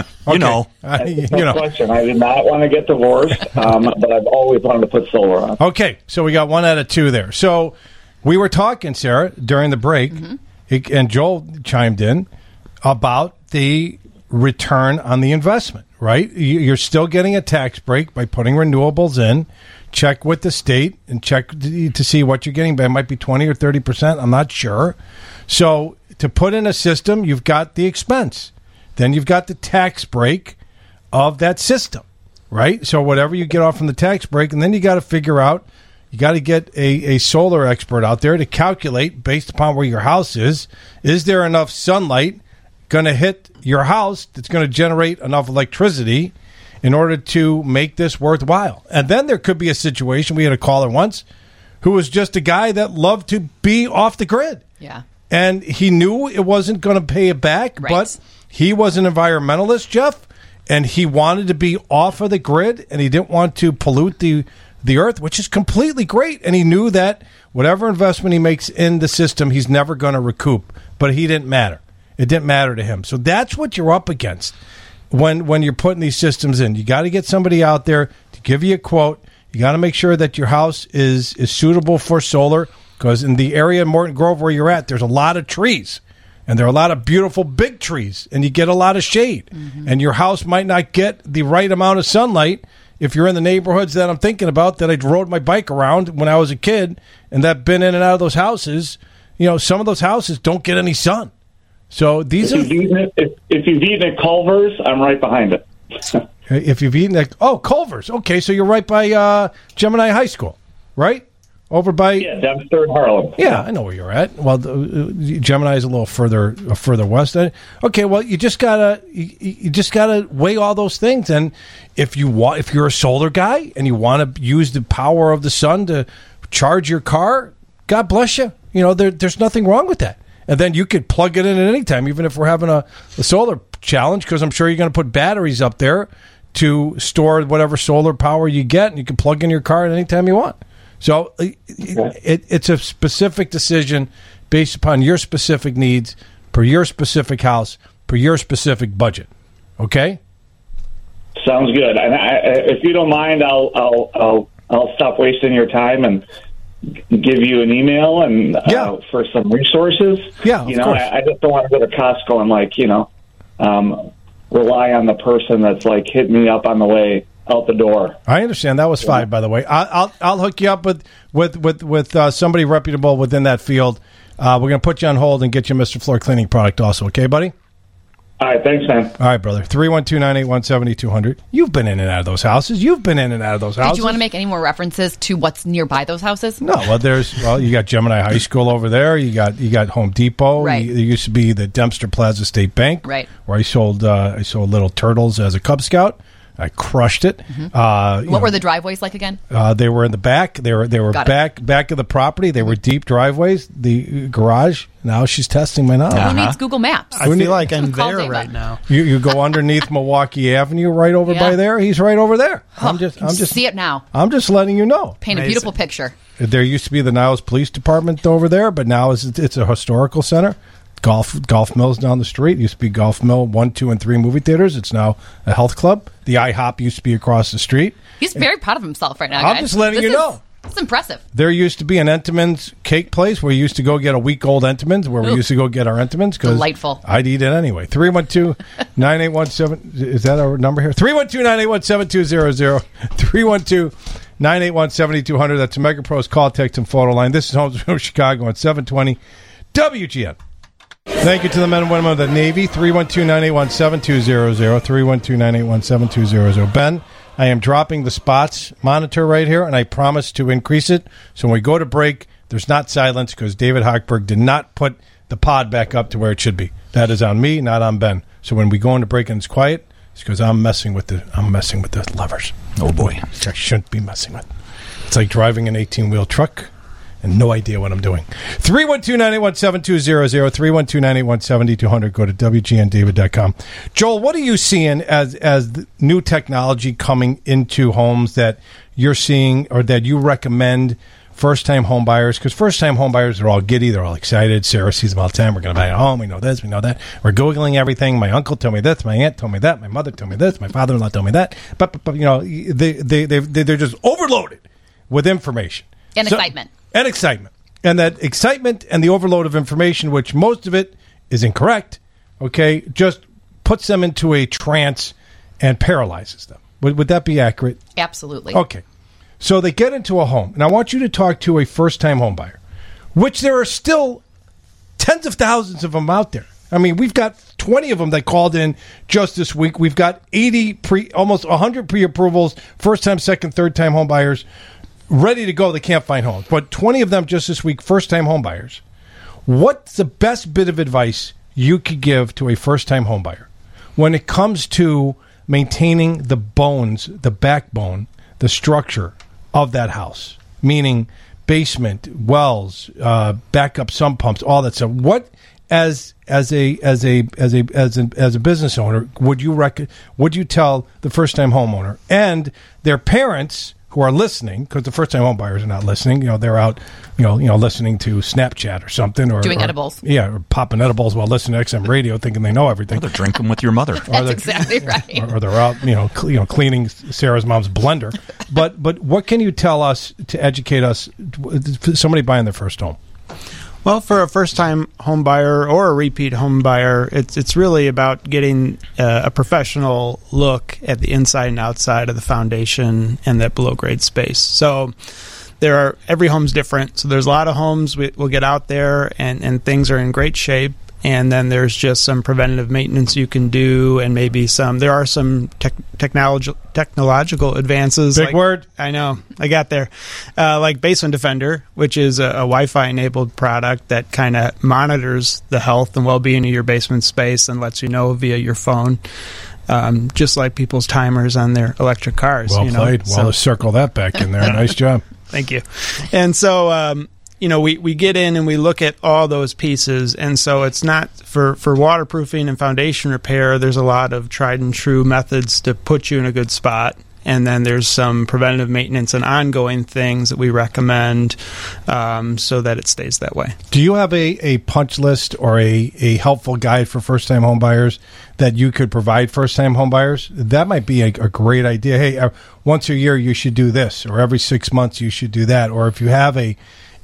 Question. I did not want to get divorced, but I've always wanted to put solar on. Okay, so we got 1 out of 2 there. So we were talking, Sarah, during the break, and Joel chimed in about the return on the investment, right? You're still getting a tax break by putting renewables in. Check with the state and check to see what you're getting. But it might be 20 or 30%. I'm not sure. So to put in a system, you've got the expense. Then you've got the tax break of that system, right? So whatever you get off from the tax break, and then you got to figure out, you got to get a solar expert out there to calculate, based upon where your house is there enough sunlight going to hit your house that's going to generate enough electricity in order to make this worthwhile? And then there could be a situation, we had a caller once who was just a guy that loved to be off the grid. Yeah. And he knew it wasn't going to pay it back, right. But he was an environmentalist, Jeff, and he wanted to be off of the grid, and he didn't want to pollute the earth, which is completely great. And he knew that whatever investment he makes in the system, he's never going to recoup. But he didn't matter. It didn't matter to him. So that's what you're up against when you're putting these systems in. You got to get somebody out there to give you a quote. You got to make sure that your house is suitable for solar, because in the area in Morton Grove where you're at, there's a lot of trees. And there are a lot of beautiful big trees, and you get a lot of shade. Mm-hmm. And your house might not get the right amount of sunlight if you're in the neighborhoods that I'm thinking about, that I rode my bike around when I was a kid, and that been in and out of those houses. Some of those houses don't get any sun. So these if you've eaten at Culver's, I'm right behind it. If you've eaten at Culver's, okay, so you're right by Gemini High School, right? Over by Dempster and Harlem. Yeah, I know where you're at. Well, Gemini is a little further west. Okay, well, you just gotta weigh all those things. And if you're a solar guy and you want to use the power of the sun to charge your car, God bless you. There's nothing wrong with that. And then you could plug it in at any time, even if we're having a solar challenge, because I'm sure you're going to put batteries up there to store whatever solar power you get, and you can plug in your car at any time you want. So it's a specific decision based upon your specific needs, per your specific house, per your specific budget. Okay? Sounds good. And if you don't mind, I'll stop wasting your time and give you an email and for some resources. Yeah, of course. I just don't want to go to Costco and rely on the person that's hitting me up on the way out the door. I understand. That was fine, by the way. I'll hook you up with somebody reputable within that field. We're going to put you on hold and get you Mr. Floor Cleaning product also. Okay, buddy? All right. Thanks, man. All right, brother. 312-981-7200. You've been in and out of those houses. Did you want to make any more references to what's nearby those houses? No. Well, you got Gemini High School over there. You got Home Depot. Right. There used to be the Dempster Plaza State Bank. Right. Where I sold little turtles as a Cub Scout. I crushed it. Mm-hmm. What were the driveways like again? They were in the back. They were back of the property. They were deep driveways. The garage. Now she's testing my knowledge. Who needs Google Maps? I feel like I'm there right now. You go underneath Milwaukee Avenue, right over by there. He's right over there. I'm just see it now. I'm just letting you know. Paint a beautiful picture. There used to be the Niles Police Department over there, but now it's a historical center. Golf Mill's down the street. It used to be Golf Mill 1, 2, and 3 movie theaters. It's now a health club. The IHOP used to be across the street. He's very proud of himself right now, guys. I'm just letting you know. It's impressive. There used to be an Entenmann's cake place where you used to go get a week-old Entenmann's, we used to go get our Entenmann's. Delightful. I'd eat it anyway. 312-9817. Is that our number here? 312-981-7200. 312-981-7200. That's a MegaPro's call, text, and photo line. This is Home Sweet Home Chicago on 720 WGN. Thank you to the men and women of the Navy. 312-981-7200. 312-981-7200. Ben, I am dropping the spots monitor right here, and I promise to increase it. So when we go to break, there's not silence because David Hochberg did not put the pod back up to where it should be. That is on me, not on Ben. So when we go into break and it's quiet, it's because I'm messing with the levers. Oh boy, I shouldn't be messing with. It's like driving an 18-wheel truck and no idea what I'm doing. 312-981-7200, 312-981-7200. Go to WGNDavid.com. Joel, what are you seeing as new technology coming into homes that you're seeing or that you recommend first-time home buyers? Because first-time home buyers are all giddy. They're all excited. Sarah sees them all the time. We're going to buy a home. We know this. We know that. We're Googling everything. My uncle told me this. My aunt told me that. My mother told me this. My father-in-law told me that. But you know, they're just overloaded with information. And excitement. And excitement. And that excitement and the overload of information, which most of it is incorrect, okay, just puts them into a trance and paralyzes them. Would that be accurate? Absolutely. Okay. So they get into a home, and I want you to talk to a first-time home buyer, which there are still tens of thousands of them out there. I mean, we've got 20 of them that called in just this week. We've got almost 100 pre-approvals, first-time, second, third-time home buyers ready to go. They can't find homes. But 20 of them just this week, first-time home buyers. What's the best bit of advice you could give to a first-time home buyer when it comes to maintaining the bones, the backbone, the structure of that house? Meaning basement, wells, backup sump pumps, all that stuff. What as a business owner would you tell the first-time homeowner and their parents who are listening, because the first-time home buyers are not listening. You know, they're out, listening to Snapchat or something, or doing edibles. Yeah, or popping edibles while listening to XM radio, thinking they know everything. Or they're drinking with your mother. That's exactly right. Or they're out, cleaning Sarah's mom's blender. But what can you tell us to educate us, somebody buying their first home? Well, for a first-time home buyer or a repeat home buyer, it's really about getting a professional look at the inside and outside of the foundation and that below-grade space. So every home's different. So there's a lot of homes we'll get out there and things are in great shape. And then there's just some preventative maintenance you can do, and maybe there are some technological advances. Big word. I know. I got there. Like Basement Defender, which is a Wi-Fi enabled product that kind of monitors the health and well-being of your basement space and lets you know via your phone. Just like people's timers on their electric cars. Well played. Well, let's circle that back in there. Nice job. Thank you. And so, we get in and we look at all those pieces, and so it's not for waterproofing and foundation repair. There's a lot of tried and true methods to put you in a good spot, and then there's some preventative maintenance and ongoing things that we recommend so that it stays that way. Do you have a punch list or a helpful guide for first-time home buyers that you could provide first-time home buyers? That might be a great idea. Hey, once a year you should do this, or every 6 months you should do that, or if you have a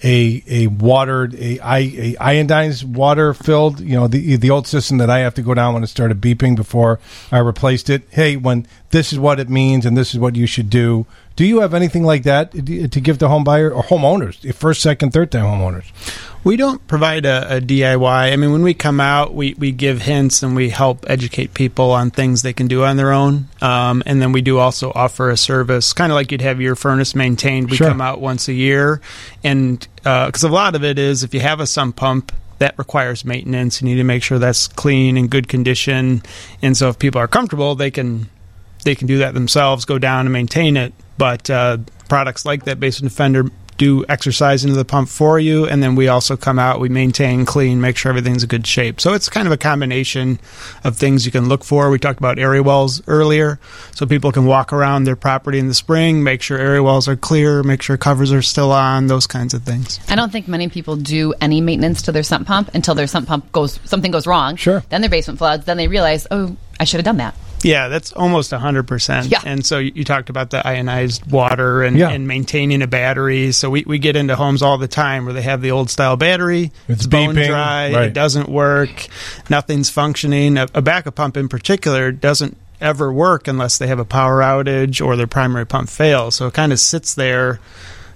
iodized water filled, the old system that I have to go down when it started beeping before I replaced it. Hey, when this is what it means and this is what you should do. Do you have anything like that to give to home buyer or homeowners, first, second, third time homeowners? We don't provide a DIY. I mean, when we come out, we give hints and we help educate people on things they can do on their own. And then we do also offer a service, kind of like you'd have your furnace maintained. We come out once a year. And because a lot of it is if you have a sump pump, that requires maintenance. You need to make sure that's clean and good condition. And so if people are comfortable, they can do that themselves, go down and maintain it. But products like that Basement Defender do exercise into the pump for you, and then we also come out, we maintain, clean, make sure everything's in good shape. So it's kind of a combination of things you can look for. We talked about area wells earlier, so people can walk around their property in the spring, make sure area wells are clear, make sure covers are still on, those kinds of things. I don't think many people do any maintenance to their sump pump until their sump pump something goes wrong. Sure. Then their basement floods, then they realize, oh, I should have done that. Yeah, that's almost 100%. Yeah. And so you talked about the ionized water and maintaining a battery. So we get into homes all the time where they have the old style battery. It's bone beeping, dry. right. It doesn't work. Nothing's functioning. A backup pump in particular doesn't ever work unless they have a power outage or their primary pump fails. So it kind of sits there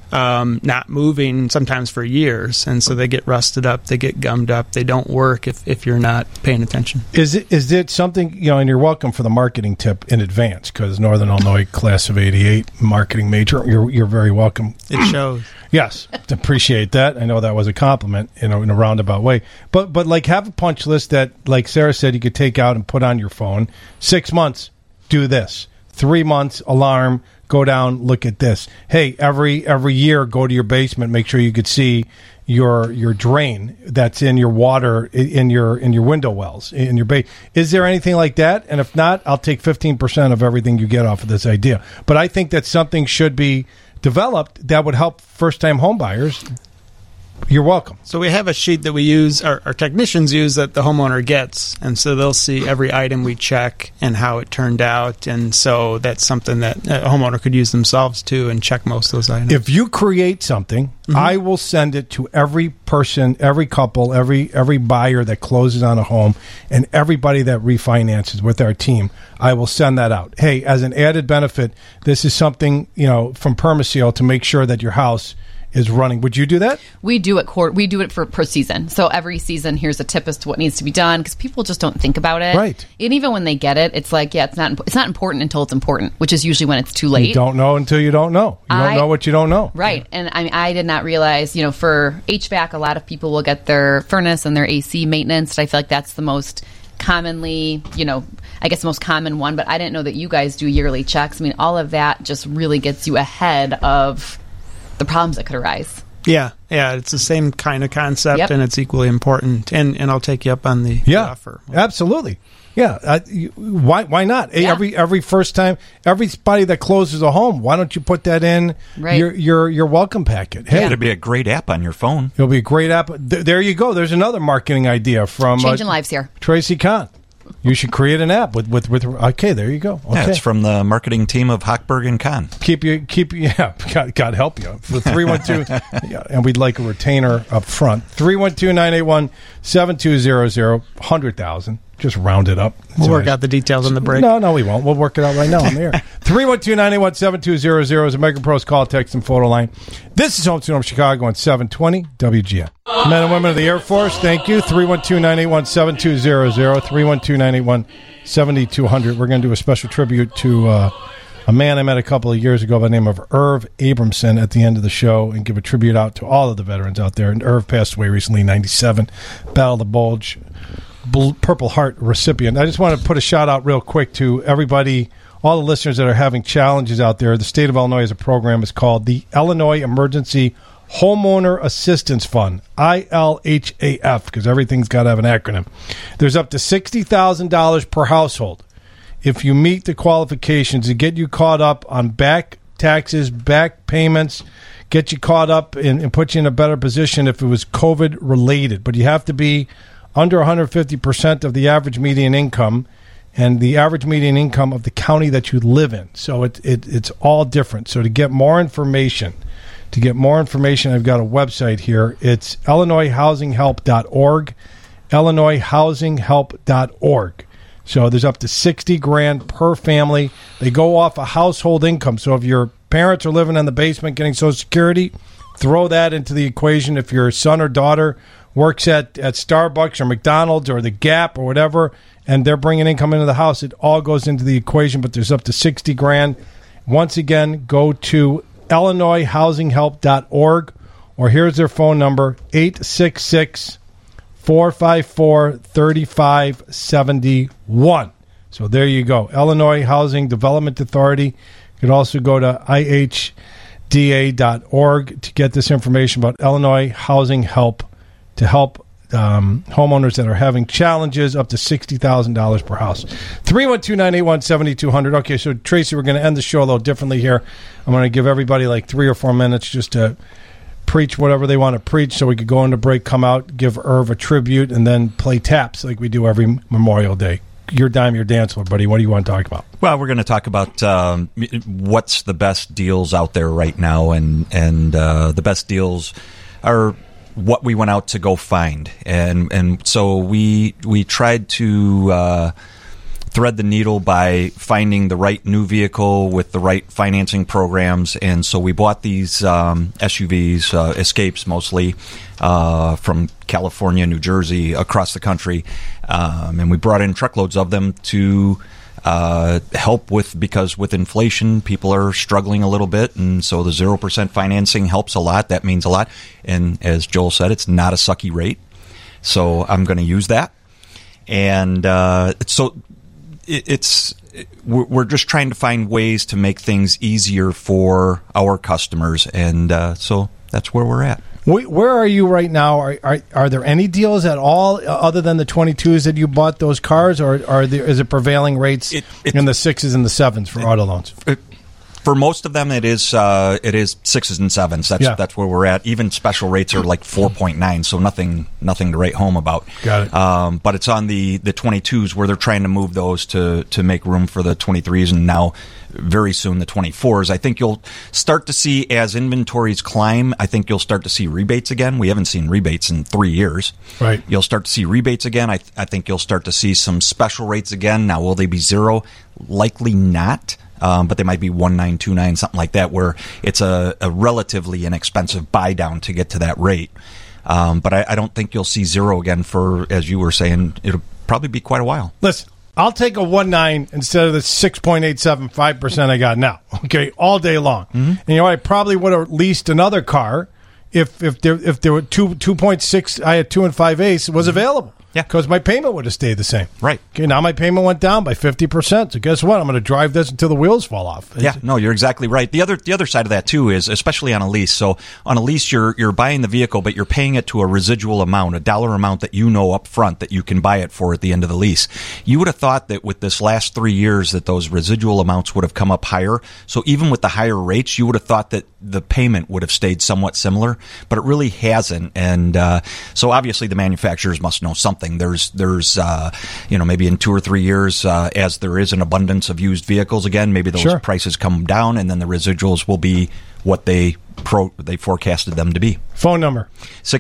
not moving sometimes for years, and so they get rusted up, they get gummed up, they don't work if you're not paying attention. Is it something, and you're welcome for the marketing tip in advance, because Northern Illinois class of 88 marketing major, you're very welcome. It shows. Yes, appreciate that. I know that was a compliment, in a roundabout way. But like, have a punch list that, like Sarah said, you could take out and put on your phone. 6 months, do this. 3 months, alarm, go down, look at this. Hey, every year, go to your basement, make sure you could see your drain that's in your water, in your window wells, in your bay. Is there anything like that? And if not, I'll take 15% of everything you get off of this idea. But I think that something should be developed that would help first-time home buyers. You're welcome. So we have a sheet that we use, our technicians use, that the homeowner gets, and so they'll see every item we check and how it turned out, and so that's something that a homeowner could use themselves too and check most of those items. If you create something, I will send it to every person, every couple, every buyer that closes on a home, and everybody that refinances with our team. I will send that out. Hey, as an added benefit, this is something, from Permaseal to make sure that your house is running. Would you do that? We do it we do it per season. So every season, here's a tip as to what needs to be done, because people just don't think about it. Right. And even when they get it, it's like, it's not important until it's important, which is usually when it's too late. You don't know until you don't know. You don't know what you don't know. Right. And I did not realize, for HVAC, a lot of people will get their furnace and their AC maintenance. I feel like that's the most commonly, I guess the most common one, but I didn't know that you guys do yearly checks. I mean, all of that just really gets you ahead of the problems that could arise. Yeah, it's the same kind of concept, and it's equally important. And I'll take you up on the offer. Absolutely. Yeah, why not? Yeah. Every first time, everybody that closes a home, why don't you put that in your welcome packet? Hey, it'll be a great app on your phone. It'll be a great app. There you go. There's another marketing idea from Changing Lives here. Tracy Kahn. You should create an app with okay, there you go. Okay. Yeah, it's from the marketing team of Hochberg and Kahn. God help you. For 312, and we'd like a retainer up front. 312-981-7200, 100,000. Just round it up. We'll work out the details on the break. No, we won't. We'll work it out right now on the air. 312-981-7200 is a MegaPro's call, text, and photo line. This is Home Sweet Home Chicago on 720 WGN. Men and women of the Air Force, thank you. 312-981-7200, 312-981-7200. We're going to do a special tribute to a man I met a couple of years ago by the name of Irv Abramson at the end of the show, and give a tribute out to all of the veterans out there. And Irv passed away recently, 97, Battle of the Bulge, Purple Heart recipient. I just want to put a shout out real quick to everybody, all the listeners that are having challenges out there. The state of Illinois has a program. It's called the Illinois Emergency Homeowner Assistance Fund, ILHAF, because everything's got to have an acronym. There's up to $60,000 per household if you meet the qualifications to get you caught up on back taxes, back payments, get you caught up and put you in a better position if it was COVID related. But you have to be under 150% of the average median income and the average median income of the county that you live in. So it's all different. So to get more information, I've got a website here. It's IllinoisHousingHelp.org, IllinoisHousingHelp.org. So there's up to $60,000 per family. They go off a household income. So if your parents are living in the basement getting Social Security, throw that into the equation. If your son or daughter works at Starbucks or McDonald's or the Gap or whatever, and they're bringing income into the house, it all goes into the equation, but there's up to $60,000. Once again, go to IllinoisHousingHelp.org, or here's their phone number, 866-454-3571. So there you go, Illinois Housing Development Authority. You could also go to IHDA.org to get this information about Illinois Housing Help, to help homeowners that are having challenges up to $60,000 per house. 312-981-7200. Okay, so Tracy, we're going to end the show a little differently here. I'm going to give everybody like 3 or 4 minutes just to preach whatever they want to preach, so we could go into break, come out, give Irv a tribute, and then play taps like we do every Memorial Day. Your dime, your dance, buddy. What do you want to talk about? Well, we're going to talk about what's the best deals out there right now, and the best deals are what we went out to go find, and so we tried to thread the needle by finding the right new vehicle with the right financing programs. And so we bought these SUVs, Escapes mostly, from California, New Jersey, across the country. And we brought in truckloads of them to help because with inflation, people are struggling a little bit. And so the 0% financing helps a lot. That means a lot. And as Joel said, it's not a sucky rate. So I'm going to use that. And so we're just trying to find ways to make things easier for our customers, and so that's where we're at. Where are you right now? Are there any deals at all other than the 22s that you bought those cars, or is it prevailing rates in the 6s and the 7s for auto loans? For most of them, it is 6s and 7s. That's where we're at. Even special rates are like 4.9, so nothing to write home about. Got it. But it's on the 22s where they're trying to move those to make room for the 23s, and now very soon the 24s. I think you'll start to see, as inventories climb, I think you'll start to see rebates again. We haven't seen rebates in 3 years. Right. You'll start to see rebates again. I think you'll start to see some special rates again. Now, will they be 0? Likely not. But they might be 1.929, something like that, where it's a relatively inexpensive buy down to get to that rate. But I don't think you'll see 0 again for, as you were saying, it'll probably be quite a while. Listen, I'll take a 1.9 instead of the 6.875% I got now. Okay, all day long. Mm-hmm. And I probably would have leased another car if there were 2.6. I had 2 and 5/8 was available. Yeah, because my payment would have stayed the same. Right. Okay, now my payment went down by 50%. So guess what? I'm going to drive this until the wheels fall off. Yeah, no, you're exactly right. The other side of that too is, especially on a lease. So on a lease, you're buying the vehicle, but you're paying it to a residual amount, a dollar amount that you know up front that you can buy it for at the end of the lease. You would have thought that with this last 3 years that those residual amounts would have come up higher. So even with the higher rates, you would have thought that the payment would have stayed somewhat similar, but it really hasn't. And so obviously the manufacturers must know something. There's maybe in 2 or 3 years, as there is an abundance of used vehicles again, maybe those prices come down, and then the residuals will be what they forecasted them to be. Phone number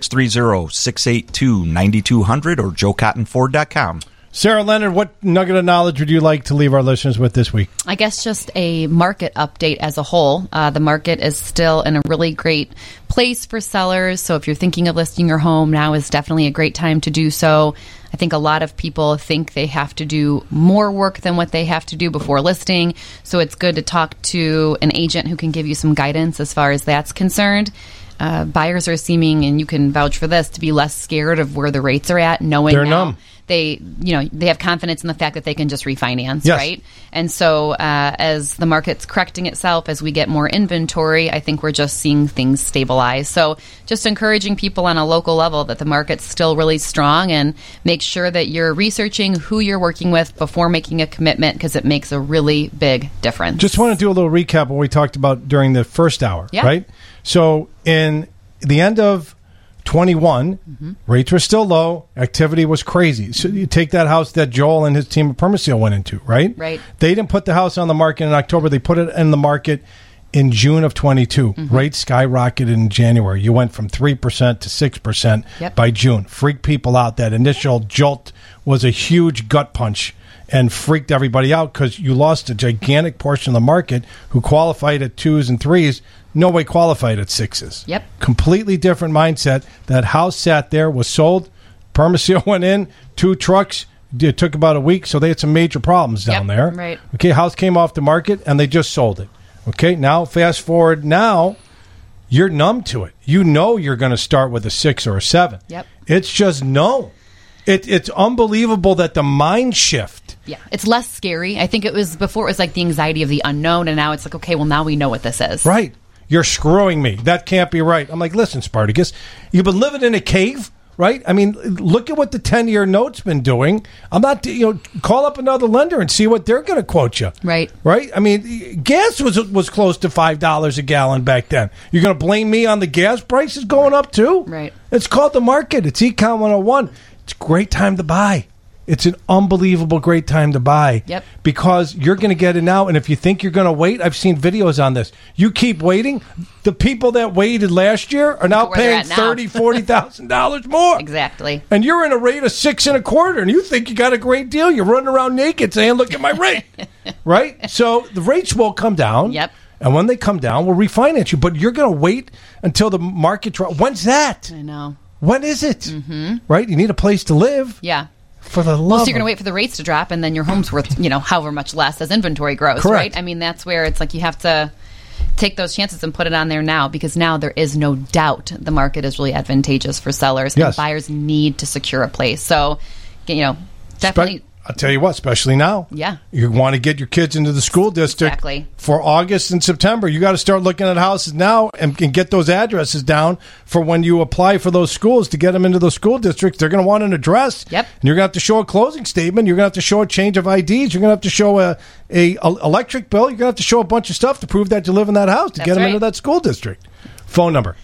630-682-9200 or joecottonford.com. Sarah Leonard, what nugget of knowledge would you like to leave our listeners with this week? I guess just a market update as a whole. The market is still in a really great place for sellers. So if you're thinking of listing your home, now is definitely a great time to do so. I think a lot of people think they have to do more work than what they have to do before listing. So it's good to talk to an agent who can give you some guidance as far as that's concerned. Buyers are seeming, and you can vouch for this, to be less scared of where the rates are at, knowing they're now numb. They have confidence in the fact that they can just refinance, yes. right? And so as the market's correcting itself, as we get more inventory, I think we're just seeing things stabilize. So just encouraging people on a local level that the market's still really strong, and make sure that you're researching who you're working with before making a commitment, because it makes a really big difference. Just want to do a little recap of what we talked about during the first hour, right? So in the end of 21, rates were still low. Activity was crazy. So you take that house that Joel and his team of Permaseal went into, right? Right. They didn't put the house on the market in October. They put it in the market in June of 22. Rates skyrocketed in January. You went from 3% to 6% by June. Freaked people out. That initial jolt was a huge gut punch and freaked everybody out, because you lost a gigantic portion of the market who qualified at 2s and 3s. Nobody qualified at 6s. Yep. Completely different mindset. That house sat there, was sold. Permaseal went in, 2 trucks. It took about a week, so they had some major problems down there. Right. Okay, house came off the market, and they just sold it. Okay, now fast forward. Now you're numb to it. You know you're going to start with a 6 or a 7. Yep. It's just no. It's unbelievable that the mind shift. Yeah, it's less scary. I think it was before, it was like the anxiety of the unknown, and now it's like, okay, well, now we know what this is. Right. You're screwing me. That can't be right. I'm like, listen, Spartacus, you've been living in a cave, right? I mean, look at what the 10-year note's been doing. I'm not, call up another lender and see what they're going to quote you. Right. Right? I mean, gas was close to $5 a gallon back then. You're going to blame me on the gas prices going up too? Right. It's called the market. It's Econ 101. It's a great time to buy. it's an unbelievable great time to buy. Yep. Because you're going to get it now, and if you think you're going to wait, I've seen videos on this. You keep waiting. The people that waited last year are now paying $30,000, $40,000 more. Exactly. And you're in a rate of 6 1/4, and you think you got a great deal. You're running around naked saying, "Look at my rate." Right? So the rates will come down. Yep. And when they come down, we'll refinance you. But you're going to wait until the market drops. When's that? I know. When is it? Mm-hmm. Right? You need a place to live. Yeah. For the love. Well, so you're going to wait for the rates to drop, and then your home's worth, however much less as inventory grows, Correct. right? I mean, that's where it's like you have to take those chances and put it on there now, because now there is no doubt the market is really advantageous for sellers. Yes. And buyers need to secure a place. So, definitely. I'll tell you what, especially now. Yeah. You want to get your kids into the school district. Exactly. For August and September. You got to start looking at houses now and get those addresses down for when you apply for those schools to get them into those school districts. They're going to want an address. Yep. And you're going to have to show a closing statement. You're going to have to show a change of IDs. You're going to have to show a electric bill. You're going to have to show a bunch of stuff to prove that you live in that house to get them into that school district. Phone number.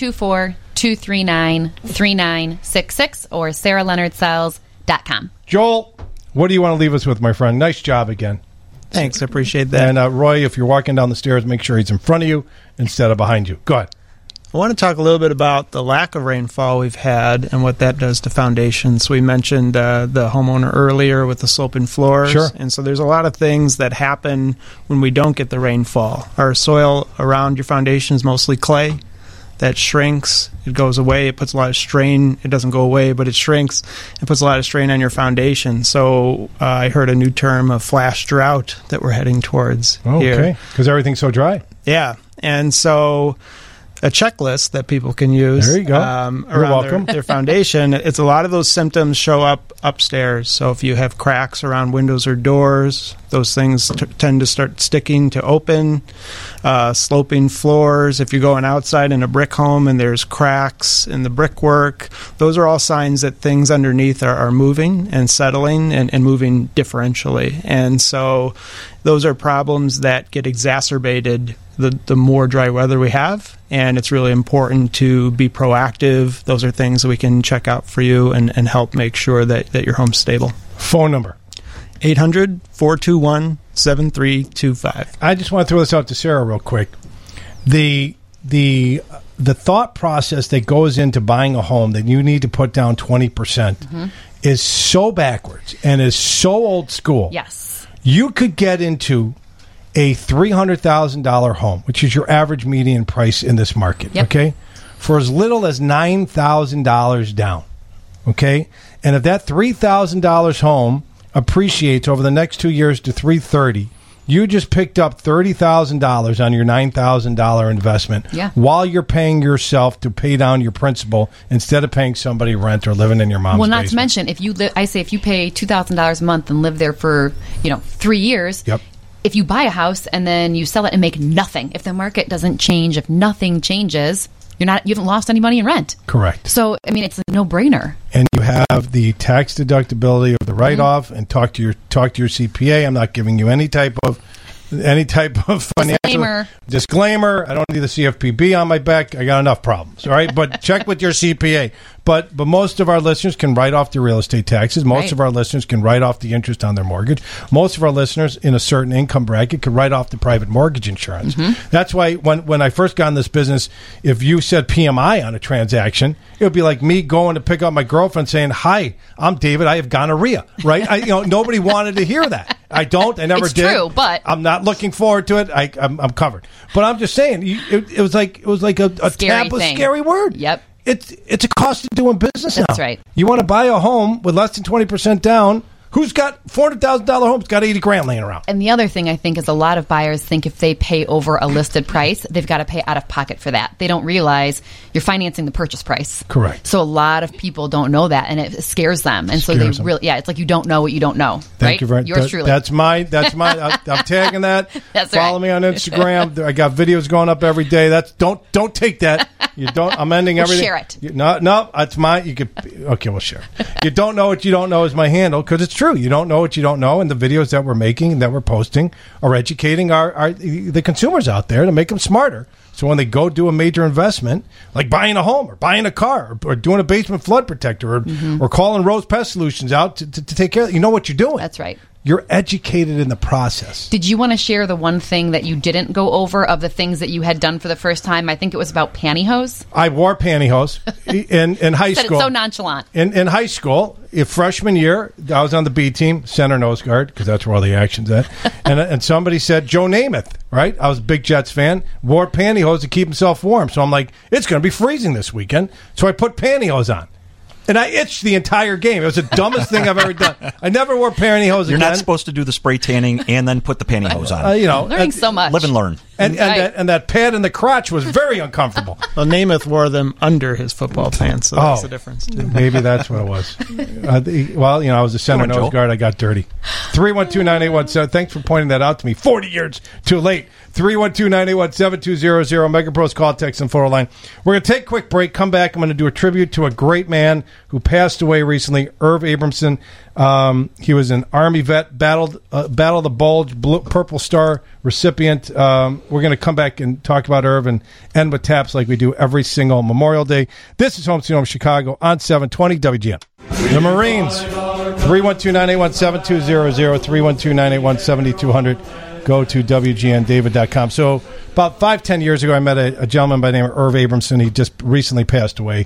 224-239-3966 or SarahLeonardSells.com. Joel, what do you want to leave us with, my friend? Nice job again. Thanks. I appreciate that. And Roy, if you're walking down the stairs, make sure he's in front of you instead of behind you. Go ahead. I want to talk a little bit about the lack of rainfall we've had and what that does to foundations. We mentioned the homeowner earlier with the sloping floors. Sure. And so there's a lot of things that happen when we don't get the rainfall. Our soil around your foundation is mostly clay. That shrinks, it goes away, it puts a lot of strain. It doesn't go away, but it shrinks and puts a lot of strain on your foundation. So I heard a new term of flash drought that we're heading towards here. Okay, because everything's so dry. Yeah, and so a checklist that people can use. There you go. You're welcome. Their foundation. It's a lot of those symptoms show up upstairs. So if you have cracks around windows or doors, those things tend to start sticking to open. Sloping floors. If you're going outside in a brick home and there's cracks in the brickwork, those are all signs that things underneath are moving and settling and moving differentially. And so those are problems that get exacerbated the more dry weather we have, and it's really important to be proactive. Those are things that we can check out for you and help make sure that your home's stable. Phone number. 800-421-7325. I just want to throw this out to Sarah real quick. The thought process that goes into buying a home that you need to put down 20% is so backwards and is so old school. Yes. You could get into a $300,000 home, which is your average median price in this market, okay, for as little as $9,000 down, okay? And if that $3,000 home appreciates over the next 2 years to $330,000, you just picked up $30,000 on your $9,000 investment while you're paying yourself to pay down your principal instead of paying somebody rent or living in your mom's basement. Well, not to mention, if you if you pay $2,000 a month and live there for 3 years, if you buy a house and then you sell it and make nothing, if the market doesn't change, if nothing changes, you haven't lost any money in rent. Correct. So, I mean, it's a no-brainer. And you have the tax deductibility of the write-off, and talk to your CPA. I'm not giving you any type of financial disclaimer. I don't need the CFPB on my back. I got enough problems. All right, but check with your CPA. But most of our listeners can write off their real estate taxes. Most of our listeners can write off the interest on their mortgage. Most of our listeners in a certain income bracket could write off the private mortgage insurance. That's why when I first got in this business, if you said PMI on a transaction, it would be like me going to pick up my girlfriend saying, "Hi, I'm David. I have gonorrhea." Right? Nobody wanted to hear that. I don't. I never did. It's true, but I'm not looking forward to it. I'm covered. But I'm just saying, it was like a taboo, scary word. Yep. It's a cost of doing business now. That's right. You want to buy a home with less than 20% down. Who's got $400,000 homes got $80,000 laying around? And the other thing I think is a lot of buyers think if they pay over a listed price, they've got to pay out of pocket for that. They don't realize you're financing the purchase price. Correct. So a lot of people don't know that, and it scares them. And so they really, it's like you don't know what you don't know. Thank you very much. Yours truly. That's mine. I'm tagging that. That's Follow me on Instagram. I got videos going up every day. Don't take that. You don't. I'm ending everything. Share it. No, that's mine. You could. Okay, we'll share. You don't know what you don't know is my handle, because it's true. You don't know what you don't know, and the videos that we're making, that we're posting, are educating the consumers out there to make them smarter, So when they go do a major investment, like buying a home or buying a car or doing a basement flood protector or calling Rose Pest Solutions out to take care of it, you know what you're doing. That's right. You're educated in the process. Did you want to share the one thing that you didn't go over of the things that you had done for the first time? I think it was about pantyhose. I wore pantyhose in high school. It's so nonchalant. In high school, freshman year, I was on the B team, center nose guard, because that's where all the action's at. and somebody said Joe Namath, right? I was a big Jets fan, wore pantyhose to keep himself warm. So I'm like, it's going to be freezing this weekend. So I put pantyhose on. And I itched the entire game. It was the dumbest thing I've ever done. I never wore pantyhose again. You're not supposed to do the spray tanning and then put the pantyhose on. Learning so much. Live and learn. And that pad in the crotch was very uncomfortable. Well, Namath wore them under his football pants, so that's the difference, too. Maybe that's what it was. I was a center nose guard. I got dirty. 312-981-7. Thanks for pointing that out to me. 40 years too late. 312-981-7200. MegaPro's call, text, and photo line. We're going to take a quick break. Come back. I'm going to do a tribute to a great man who passed away recently, Irv Abramson. He was an Army vet, Battle of the Bulge, Purple Star recipient. We're going to come back and talk about Irv and end with taps like we do every single Memorial Day. This is Home Sweet Home Chicago on 720 WGN. The Marines, 312-981-7200, 312-981-7200. Go to WGNDavid.com. So about 5-10 years ago, I met a gentleman by the name of Irv Abramson. He just recently passed away.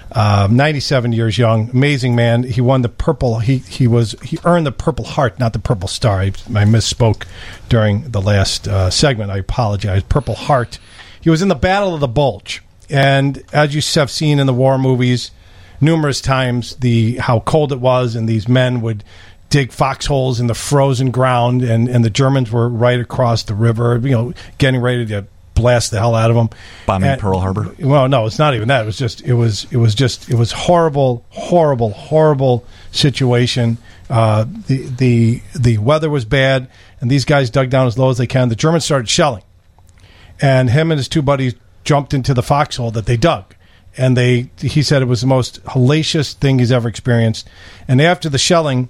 97 years young, amazing man. He won the Purple. He earned the Purple Heart, not the Purple Star. I misspoke during the last segment. I apologize. Purple Heart. He was in the Battle of the Bulge, and as you have seen in the war movies, numerous times how cold it was, and these men would dig foxholes in the frozen ground, and the Germans were right across the river, getting ready to blast the hell out of them. Bombing Pearl Harbor. Well, no, it's not even that. It was horrible, horrible, horrible situation. The weather was bad, and these guys dug down as low as they can. The Germans started shelling, and him and his two buddies jumped into the foxhole that they dug. And he said it was the most hellacious thing he's ever experienced. And after the shelling,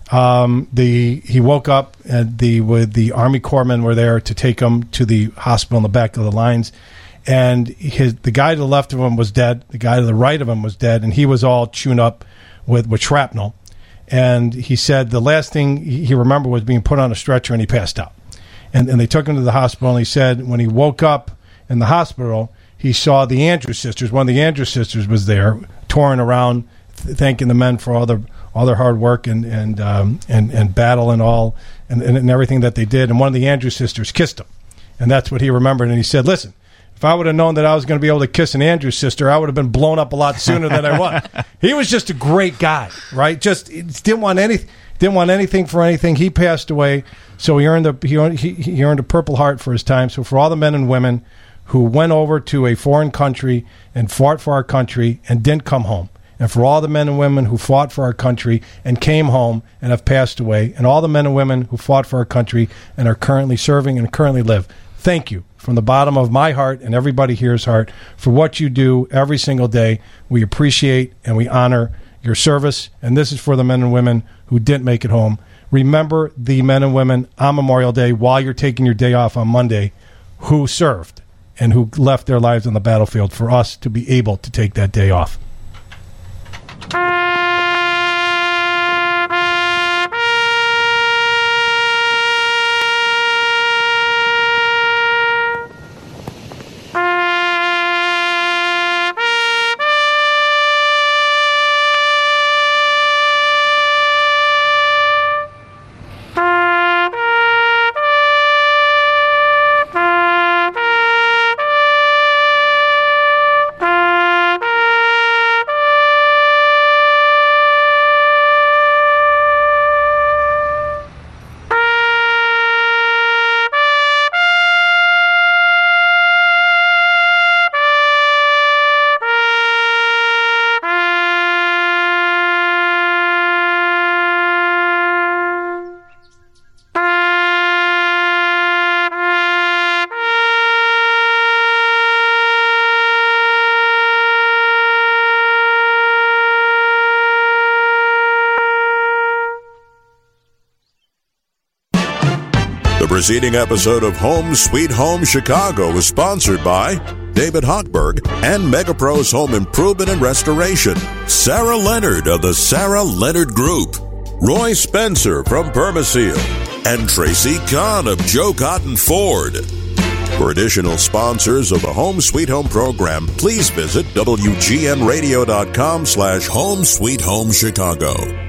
he woke up, and the Army corpsmen were there to take him to the hospital in the back of the lines, and the guy to the left of him was dead. The guy to the right of him was dead, and he was all chewed up with shrapnel. And he said the last thing he remembered was being put on a stretcher, and he passed out. And they took him to the hospital, and he said when he woke up in the hospital, he saw the Andrews sisters. One of the Andrews sisters was there, touring around, thanking the men for all their hard work and battle and all and everything that they did. And one of the Andrews sisters kissed him, and that's what he remembered. And he said, "Listen, if I would have known that I was going to be able to kiss an Andrews sister, I would have been blown up a lot sooner than I was." He was just a great guy, right? Just didn't want anything for anything. He passed away, so he earned a Purple Heart for his time. So for all the men and women who went over to a foreign country and fought for our country and didn't come home, and for all the men and women who fought for our country and came home and have passed away, and all the men and women who fought for our country and are currently serving and currently live, thank you from the bottom of my heart and everybody here's heart for what you do every single day. We appreciate and we honor your service, and this is for the men and women who didn't make it home. Remember the men and women on Memorial Day while you're taking your day off on Monday who served and who left their lives on the battlefield for us to be able to take that day off. preceding episode of Home Sweet Home Chicago was sponsored by David Hochberg and MegaPros Home Improvement and Restoration, Sarah Leonard of the Sarah Leonard Group, Roy Spencer from Permaseal, and Tracy Kahn of Joe Cotton Ford. For additional sponsors of the Home Sweet Home program, please visit WGNradio.com/Home Sweet Home Chicago.